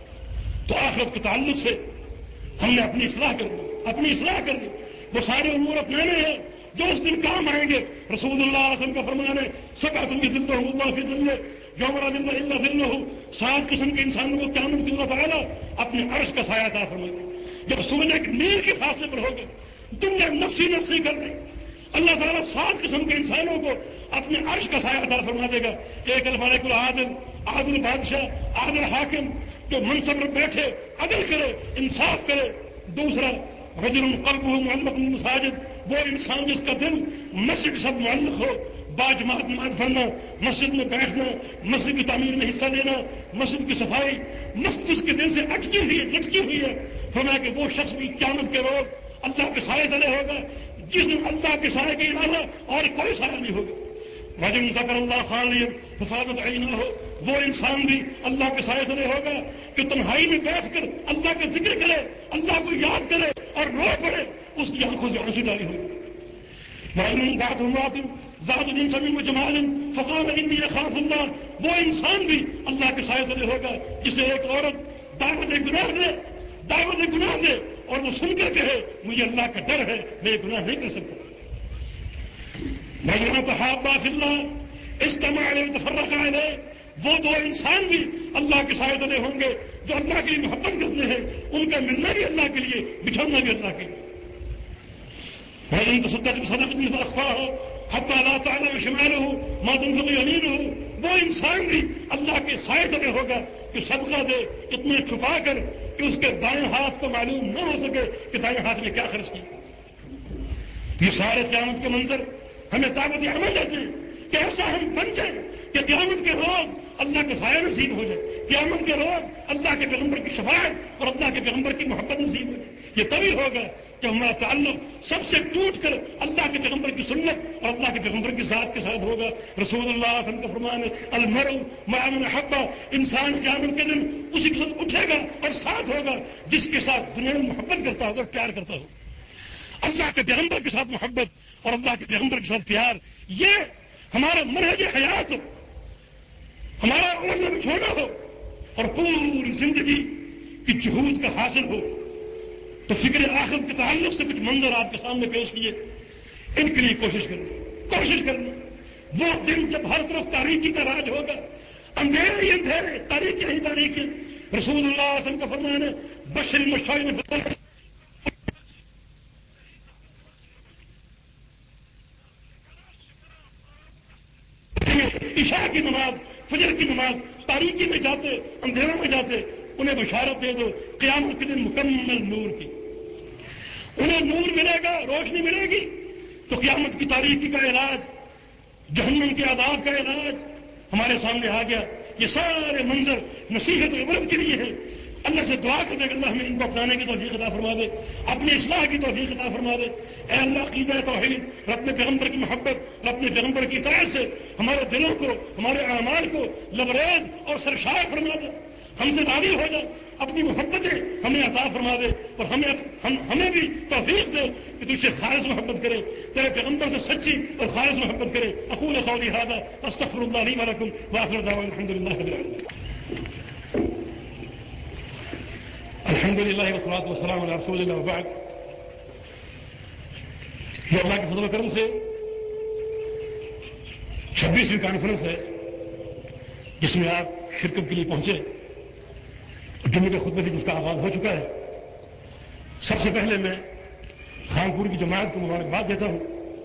تو آخرت کے تعلق سے ہم نے اپنی اصلاح کرنی، وہ سارے امور اپنانے ہیں جو اس دن کام آئیں گے۔ رسول اللہ صلی اللہ علیہ وسلم کا فرمان ہے سبعۃ یظلهم اللہ فی ظلہ یوم لا ظل الا ظلہ، 7 قسم کے انسانوں کو قیامت کے اللہ تعالیٰ اپنے عرش کا سایہ عطا فرمائے گا۔ جب سورج ایک میل کے فاصلے پر ہوگا، دنیا نفسی نفسی کر رہی، اللہ تعالیٰ 7 قسم کے انسانوں کو اپنے عرش کا سایہ عطا فرما دے گا۔ ایک الملک العادل، عادل بادشاہ، عادل حاکم جو منصب پر بیٹھے عدل کرے، انصاف کرے۔ دوسرا رجل قلبه معلق بالمساجد، وہ انسان جس کا دل مسجد کے ساتھ معلق ہو، باجماعت نماز پڑھنا، مسجد میں بیٹھنا، مسجد کی تعمیر میں حصہ لینا، مسجد کی صفائی، مسجد جس کے دل سے اٹکی ہوئی ہے، لٹکی ہوئی ہے۔ فرمایا کہ وہ شخص بھی قیامت کے روز اللہ کے سائے تلے ہوگا، جس دن اللہ کے سائے کے علاوہ اور کوئی سایہ نہیں ہوگا۔ رجل ذکر اللہ خالیا ففاضت عیناہ، وہ انسان بھی اللہ کے سائے تلے ہوگا کہ تنہائی میں بیٹھ کر اللہ کا ذکر کرے، اللہ کو یاد کرے اور رو پڑے، اس کی آنکھوں سے آنسو جاری ہوگی۔ وَإِنْ دَعْتُ امْرَأَةٌ ذَاتُ مَنْصَبٍ وَجَمَالٍ فَقَالَ إِنِّي أَخَافُ اللَّهَ، وہ انسان بھی اللہ کے سائے تلے ہوگا جسے ایک عورت دعوت گناہ دے اور وہ سن کر کہے مجھے اللہ کا ڈر ہے، میں یہ گناہ نہیں کر سکتا۔ وَإِنْ تَحَابَّا فِي اللَّهِ اجْتَمَعَا عَلَيْهِ وَتَفَرَّقَا عَلَيْهِ، وہ دو انسان بھی اللہ کے سائے تلے ہوں گے جو اللہ کی محبت کرتے ہیں، ان کا ملنا بھی اللہ کے لیے، بچھڑنا بھی اللہ کے لیے۔ وَإِنْ تَصَدَّقْ بِصَدَقَةٍ فَأَخْفَاهَا حَتَّى لَا تَعْلَمَ شِمَالُهُ مَا تُنْفِقُ يَمِينُهُ، وہ انسان بھی اللہ کے سائے تلے ہوگا کہ صدقہ دے اتنے چھپا کر کہ اس کے دائیں ہاتھ کو معلوم نہ ہو سکے کہ دائیں ہاتھ نے کیا خرچ کیا۔ یہ سارے قیامت کے منظر ہمیں دعوت عمل دیتے ہیں کہ ایسا ہم بن جائیں کہ قیامت کے روز اللہ کا سایہ نصیب ہو جائے، قیامت کے روز اللہ کے پیغمبر کی شفاعت اور اللہ کے پیغمبر کی محبت نصیب ہو جائے۔ یہ تبھی ہوگا کہ ہمارا تعلق سب سے ٹوٹ کر اللہ کے پیغمبر کی سنت اور اللہ کے پیغمبر کی ذات کے ساتھ ہوگا۔ رسول اللہ صلی اللہ علیہ وسلم کا فرمان ہے المرء مع من احب، انسان قیامت کے دن اسی کے ساتھ اٹھے گا اور ساتھ ہوگا جس کے ساتھ دنیا میں محبت کرتا ہوگا، پیار کرتا ہوگا۔ اللہ کے پیغمبر کے ساتھ محبت اور اللہ کے پیغمبر کے ساتھ پیار، یہ ہمارا منہج حیات ہو، ہمارا اڑنا بچھونا ہو اور پوری زندگی کی جہود کا حاصل ہو۔ تو فکر آخرت کے تعلق سے کچھ منظر آپ کے سامنے پیش کیے، ان کے لیے کوشش کرنا۔ وہ دن جب ہر طرف تاریکی کا راج ہوگا، اندھیرے ہی اندھیرے، تاریکی ہی تاریکی۔ رسول اللہ صلی اللہ علیہ وسلم کا فرمان ہے بشر المشائین فی عشاء کی نماز، فجر کی نماز، تاریکی میں جاتے، اندھیروں میں جاتے، انہیں بشارت دے دو قیامت کے دن مکمل نور کی، انہیں نور ملے گا، روشنی ملے گی تو قیامت کی تاریکی کا علاج، جہنم کے عذاب کا علاج ہمارے سامنے آ گیا۔ یہ سارے منظر نصیحت و عبرت کے لیے ہیں۔ اللہ سے دعا کرتے کہ اللہ ہمیں ان کو اپنانے کی توفیق عطا فرما دے، اپنی اصلاح کی توفیق عطا فرما دے۔ اے اللہ عقیدہ توحید، اپنے پیغمبر کی محبت اور اپنے پیغمبر کی اطاعت سے ہمارے دلوں کو، ہمارے اعمال کو لبریز اور سرشار فرما دے، ہم سے راضی ہو جائے، اپنی محبتیں ہمیں عطا فرما دے اور ہمیں بھی توفیق دے کہ تو اسے خالص محبت کرے، تیرے پیغمبر سے سچی اور خالص محبت کرے۔ اقول قولی ھذا استغفر اللہ لی ولکم وآخر دعوانا الحمد للہ رب العالمین۔ الحمد للہ والصلاۃ والسلام علی رسول اللہ وبعد۔ یہ اللہ کے فضل و کرم سے 26ویں کانفرنس ہے جس میں آپ شرکت کے لیے پہنچے، جمعے کے خطبے سے جس کا آغاز ہو چکا ہے۔ سب سے پہلے میں خانپور کی جماعت کو مبارکباد دیتا ہوں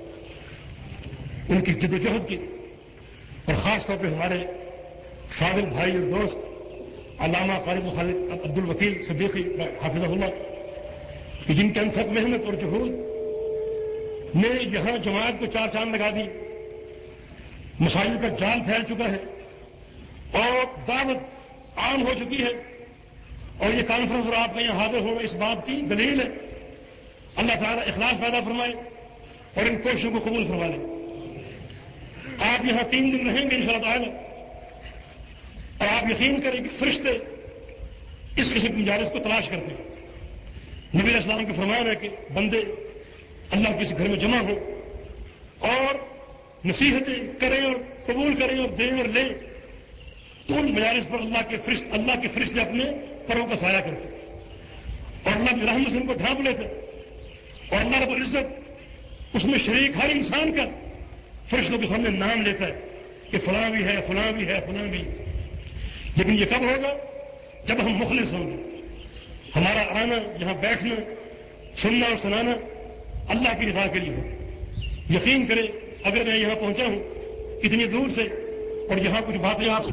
ان کی جد و جہد کی، اور خاص طور پہ ہمارے فاضل بھائی اور دوست علامہ خالد عبد الوکیل صدیقی حافظہ اللہ کہ جن کے انتھک محنت اور جہود نے یہاں جماعت کو چار چاند لگا دی، مساجد کا جال پھیل چکا ہے اور دعوت عام ہو چکی ہے، اور یہ کانفرنس اور آپ کا یہاں حاضر ہونا اس بات کی دلیل ہے۔ اللہ تعالیٰ اخلاص پیدا فرمائے اور ان کوششوں کو قبول فرما لے۔ آپ یہاں 3 دن رہیں گے انشاءاللہ تعالیٰ، اور آپ یقین کریں کہ فرشتے اس قسم کی مجالس کو تلاش کرتے ہیں۔ نبی علیہ السلام کا فرمان ہے کہ بندے اللہ کے کسی گھر میں جمع ہوں اور نصیحتیں کریں اور قبول کریں اور دیں اور لیں تو ان مجالس پر اللہ کے فرشتے اپنے پروں کا سایہ کرتے اور اللہ کی رحمت سے ان کو ڈھانپ لیتے، اور اللہ رب العزت اس میں شریک ہر انسان کا فرشتوں کے سامنے نام لیتا ہے کہ فلاں بھی ہے، فلاں بھی ہے، فلاں بھی۔ لیکن یہ کب ہوگا؟ جب ہم مخلص ہوں گے، ہمارا آنا، یہاں بیٹھنا، سننا اور سنانا اللہ کی رضا کے لیے ہو۔ یقین کریں اگر میں یہاں پہنچا ہوں اتنی دور سے اور یہاں کچھ باتیں آپ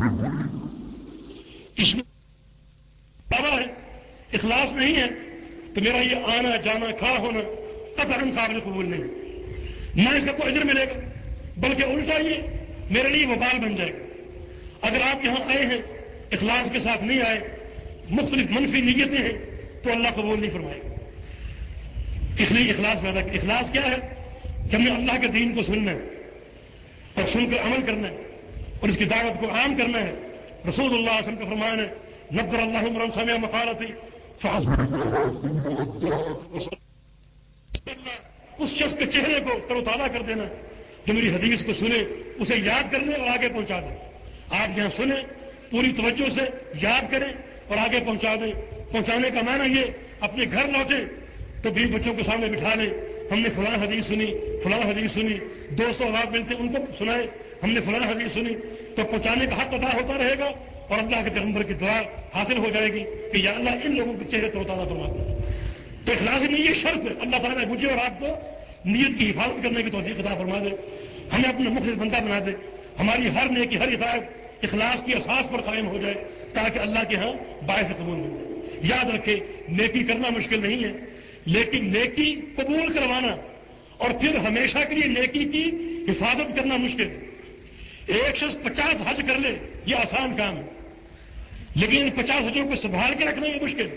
اس میں دعویٰ ہے، اخلاص نہیں ہے، تو میرا یہ آنا جانا کھڑا ہونا قطعاً قابل قبول نہیں، نہ اس کا کوئی اجر ملے گا بلکہ الٹا یہ میرے لیے وبال بن جائے گا۔ اگر آپ یہاں آئے ہیں اخلاص کے ساتھ نہیں آئے، مختلف منفی نیتیں ہیں، تو اللہ قبول نہیں فرمائے گا۔ اس لیے اخلاص پیدا کر۔ اخلاص کیا ہے؟ کہ ہم نے اللہ کے دین کو سننا ہے اور سن کر عمل کرنا ہے اور اس کی دعوت کو عام کرنا ہے۔ رسول اللہ صلی اللہ علیہ وسلم کا فرمان ہے نظر اللہ امرا سمع مقالتی اس شخص کے چہرے کو تر و تازہ کر دینا جو میری حدیث کو سنے، اسے یاد کر لے اور آگے پہنچا دیں. آپ یہاں سنیں، پوری توجہ سے یاد کریں اور آگے پہنچا دیں. پہنچانے کا معنی یہ اپنے گھر لوٹیں تو بھی بچوں کے سامنے بٹھا لیں، ہم نے فلاں حدیث سنی، فلاں حدیث سنی. دوستوں آپ ملتے ان کو سنائے، ہم نے فلاں حدیث سنی. تو پہنچانے کا حق ادا ہوتا رہے گا اور اللہ کے پیغمبر کی دعا حاصل ہو جائے گی کہ یا اللہ ان لوگوں کے چہرے تر و تازہ فرما دیں. تو اخلاص نہیں یہ شرط ہے. اللہ تعالیٰ مجھے اور آپ کو نیت کی حفاظت کرنے کی توفیق عطا فرما دے، ہمیں اپنا مخلص بندہ بنا دے، ہماری ہر نیکی ہر ہدایت اخلاص کی اساس پر قائم ہو جائے تاکہ اللہ کے ہاں باعث قبول بن جائے. یاد رکھے نیکی کرنا مشکل نہیں ہے، لیکن نیکی قبول کروانا اور پھر ہمیشہ کے لیے نیکی کی حفاظت کرنا مشکل ہے. ایک شخص 50 حج کر لے یہ آسان کام ہے، لیکن ان 50 حجوں کو سنبھال کے رکھنا یہ مشکل ہے.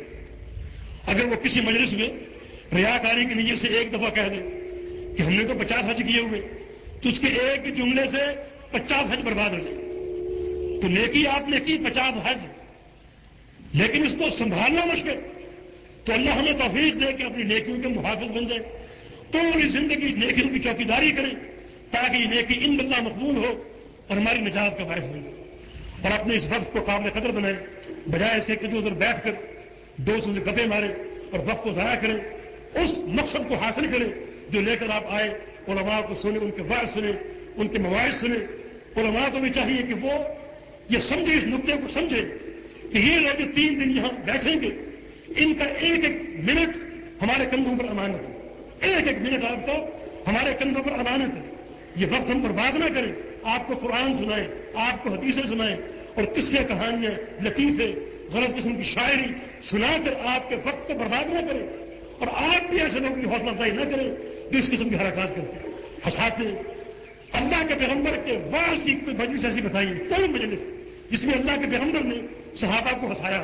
اگر وہ کسی مجلس میں ریاکاری کی نیت سے ایک دفعہ کہہ دے کہ ہم نے تو 50 حج کیے ہوئے، تو اس کے ایک جملے سے 50 حج برباد ہو جائے. تو نیکی آپ نے کی 50 حج، لیکن اس کو سنبھالنا مشکل. تو اللہ ہمیں توفیق دے کہ اپنی نیکیوں کے محافظ بن جائے، پوری زندگی نیکیوں کی چوکیداری کریں تاکہ یہ نیکی عند اللہ مقبول ہو اور ہماری نجات کا باعث بن جائے. اور اپنے اس وقت کو قابل قدر بنائیں، بجائے اس کے کہ ادھر بیٹھ کر دوستوں سے گپے مارے اور وقت کو ضائع کریں. اس مقصد کو حاصل کریں جو لے کر آپ آئے. علماء کو سنیں، ان کے وعظ سنیں، ان کے مواعظ سنیں. علماء کو بھی چاہیے کہ وہ یہ سمجھے، اس نقطے کو سمجھے کہ یہ لوگ جو 3 دن یہاں بیٹھیں گے ان کا ایک ایک منٹ ہمارے کندھوں پر امانت ہے. ایک ایک منٹ آپ کا ہمارے کندھوں پر امانت ہے. یہ وقت ہم برباد نہ کریں. آپ کو قرآن سنائیں، آپ کو حدیثیں سنائیں اور قصے کہانیاں لطیفے غلط قسم کی شاعری سنا کر آپ کے وقت کو برباد نہ کریں. اور آپ بھی ایسے لوگوں کی حوصلہ افزائی نہ کریں جو اس قسم کی حرکات کرتے ہنساتے. اللہ کے پیغمبر کے واعظ کی کوئی مجلس ایسی بتائیے، کوئی مجلس جس میں اللہ کے پیغمبر نے صحابہ کو ہنسایا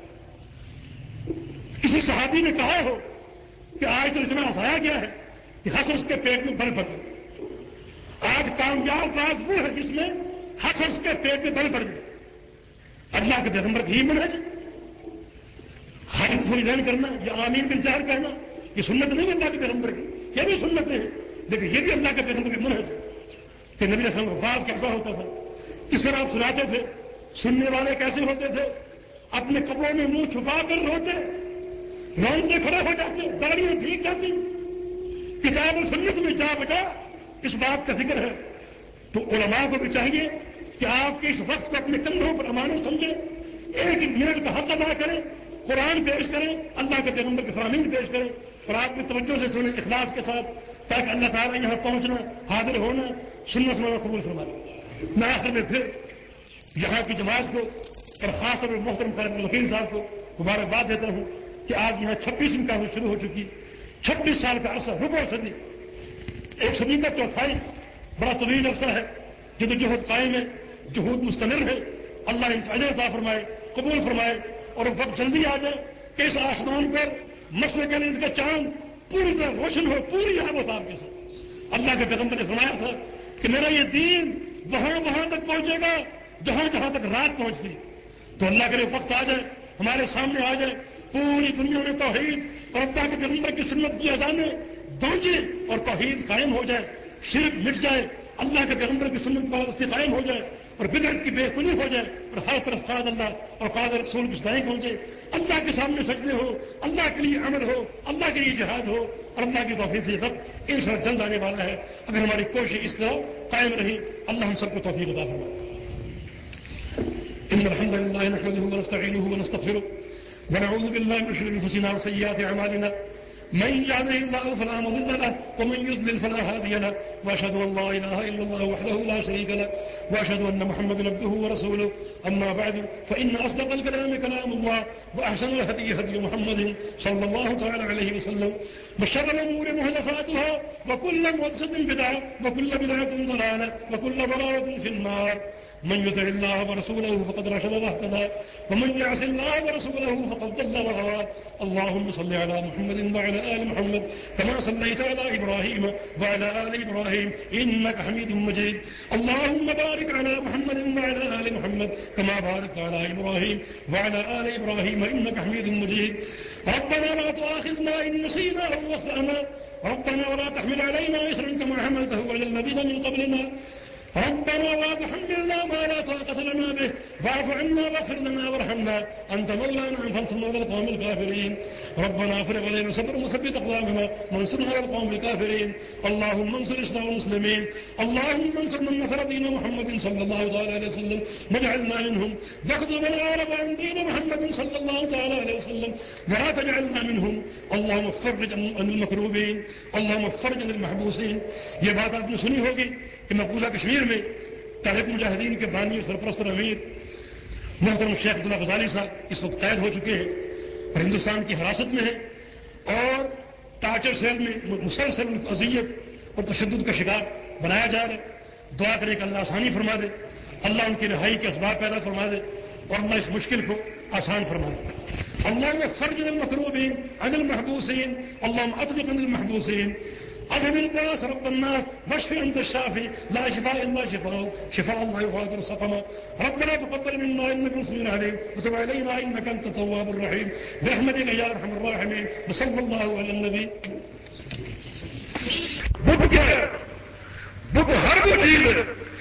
ہو، کسی صحابی نے کہا ہو کہ آج تو اتنا ہنسایا گیا ہے کہ ہنس اس کے پیٹ میں بل پڑ گئے. آج کامیاب راز وہ ہے جس میں ہنس کے پیٹ میں بل پڑ گئے. اللہ کے پیغمبر کی ہی منہج خالد فریدین کرنا یا آمین بالجہر کہنا یہ سنت نہیں ہے اللہ کے پیغمبر کی. یہ بھی سنتیں ہیں لیکن یہ بھی اللہ کے پیغمبر کی منہج ہے کہ نبی صلی اللہ علیہ وسلم کا کیسا ہوتا تھا، کس طرح آپ سناتے تھے، سننے والے کیسے ہوتے تھے. اپنے کپڑوں میں منہ چھپا کر روتے، روز میں کھڑے ہو جاتے، داڑیاں بھیگ جاتی. کتاب و سنت میں جا بجا اس بات کا ذکر ہے. تو علماء کو بھی چاہیے کہ آپ کے اس وقت کو اپنے کندھوں پر امانت سمجھیں، ایک ایک منٹ کا حق ادا کریں، قرآن پیش کریں، اللہ کے پیغمبر کے فرامین پیش کریں اور آپ کی توجہ سے سنیں اخلاص کے ساتھ تاکہ اللہ تعالیٰ یہاں پہنچنا، حاضر ہونا، سننا سنانا قبول فرما لیں. میں آخر میں پھر یہاں کی جماعت کو اور خاص طور پر محترم خالد وکیل صاحب کو مبارکباد دیتا ہوں کہ آج یہاں 26ویں کانفرنس شروع ہو چکی. 26 سال کا عرصہ، ربع صدی، 1 صدی کا چوتھائی بڑا طویل عرصہ ہے. جدوجہد قائم ہے، جہود مستمر ہے. اللہ ان کا اجر عطا فرمائے، قبول فرمائے اور وقت جلدی آ جائے کہ اس آسمان پر مشرق علیہ کا چاند پوری طرح روشن ہو، پوری آب و تاب کے ساتھ. اللہ کے پیغمبر نے فرمایا تھا کہ میرا یہ دین وہاں تک پہنچے گا جہاں تک رات پہنچتی. تو اللہ کے لیے وقت آ جائے، ہمارے سامنے آ جائے، پوری دنیا میں توحید اور اللہ کے پیغمبر کی سنت کی اذانیں گونجے اور توحید قائم ہو جائے، شرک مٹ جائے، اللہ کے پیغمبر کی سنت پرستی قائم ہو جائے اور بدعت کی بے خونی ہو جائے اور ہر طرف قاد اللہ اور قاد رسول کی صدائیں پہنچے. اللہ کے سامنے سجدے ہو، اللہ کے لیے عمل ہو، اللہ کے لیے جہاد ہو اور اللہ کی توفیق سے وقت انشاءاللہ جلد آنے والا ہے. اگر ہماری کوشش اس طرح قائم رہی اللہ ہم سب کو توفیق عطا فرمائے. ان الحمد لله نحمده ونستعينه ونستغفره ونعوذ بالله من شرور انفسنا وسيئات اعمالنا من يهده الله فلا مضل له ومن يضلل فلا هادي له واشهد ان لا اله الا الله وحده لا شريك له واشهد ان محمدا عبده ورسوله. اما بعد فان اصدق الكلام كلام الله واحسن الهدي هدي محمد صلى الله تعالى عليه وسلم وشر الامور محدثاتها وكل محدثة بدعة وكل بدعة ضلالة وكل ضلالة في النار. من يطع الله ورسوله فقد رشد واهتدى ومن يعص الله ورسوله فقد ضل وغوى. اللهم صل على محمد وعلى آل محمد كما صليت على إبراهيم وعلى آل إبراهيم إنك حميد مجيد. اللهم بارك على محمد وعلى آل محمد كما باركت على إبراهيم وعلى آل إبراهيم إنك حميد مجيد. ربنا لا تؤاخذنا إن نسينا أو أخطأنا ربنا ولا تحمل علينا إصرا كما حملته على الذين من قبلنا ربنا ولا تحملنا ما لا طاقة لنا به فاعف عنا واغفر لنا وارحمنا أنت مولانا فانصرنا على القوم الكافرين ربنا افرغ علينا صبرا وثبت أقدامنا وانصرنا على القوم الكافرين اللهم انصر الإسلام والمسلمين اللهم انصر من نصر دين محمد صلى الله عليه وسلم واجعلنا منهم واخذل من أعرض عن دين محمد صلى الله عليه وسلم ولا تجعلنا منهم اللهم فرج عن المكروبين اللهم فرج عن المحبوسين. یہ بات آپ نے سنی ہوگی کہ مقبوضہ کشمیر میں تحریک مجاہدین کے بانی اور سرپرست اور امیر محترم شیخ عبداللہ غزالی صاحب اس وقت قید ہو چکے ہیں اور ہندوستان کی حراست میں ہیں اور ٹارچر سیل میں مسلسل اذیت اور تشدد کا شکار بنایا جا رہا ہے. دعا کرے کہ اللہ آسانی فرما دے, اللہ ان کی رہائی کے اسباب پیدا فرما دے اور اللہ اس مشکل کو آسان فرما دے. اللهم فرج عن المكروبين عن المحبوسين اللهم اطلق عن المحبوسين اذهب الباس رب الناس واشف انت الشافي لا شفاء الا شفاء شفاء الله يغادر سقما ربنا تقبل منا انك انت السميع العليم وتب علينا انك انت التواب الرحيم برحمتك يا ارحم الراحمين وصلى الله على النبي. بت ہر وہ چیز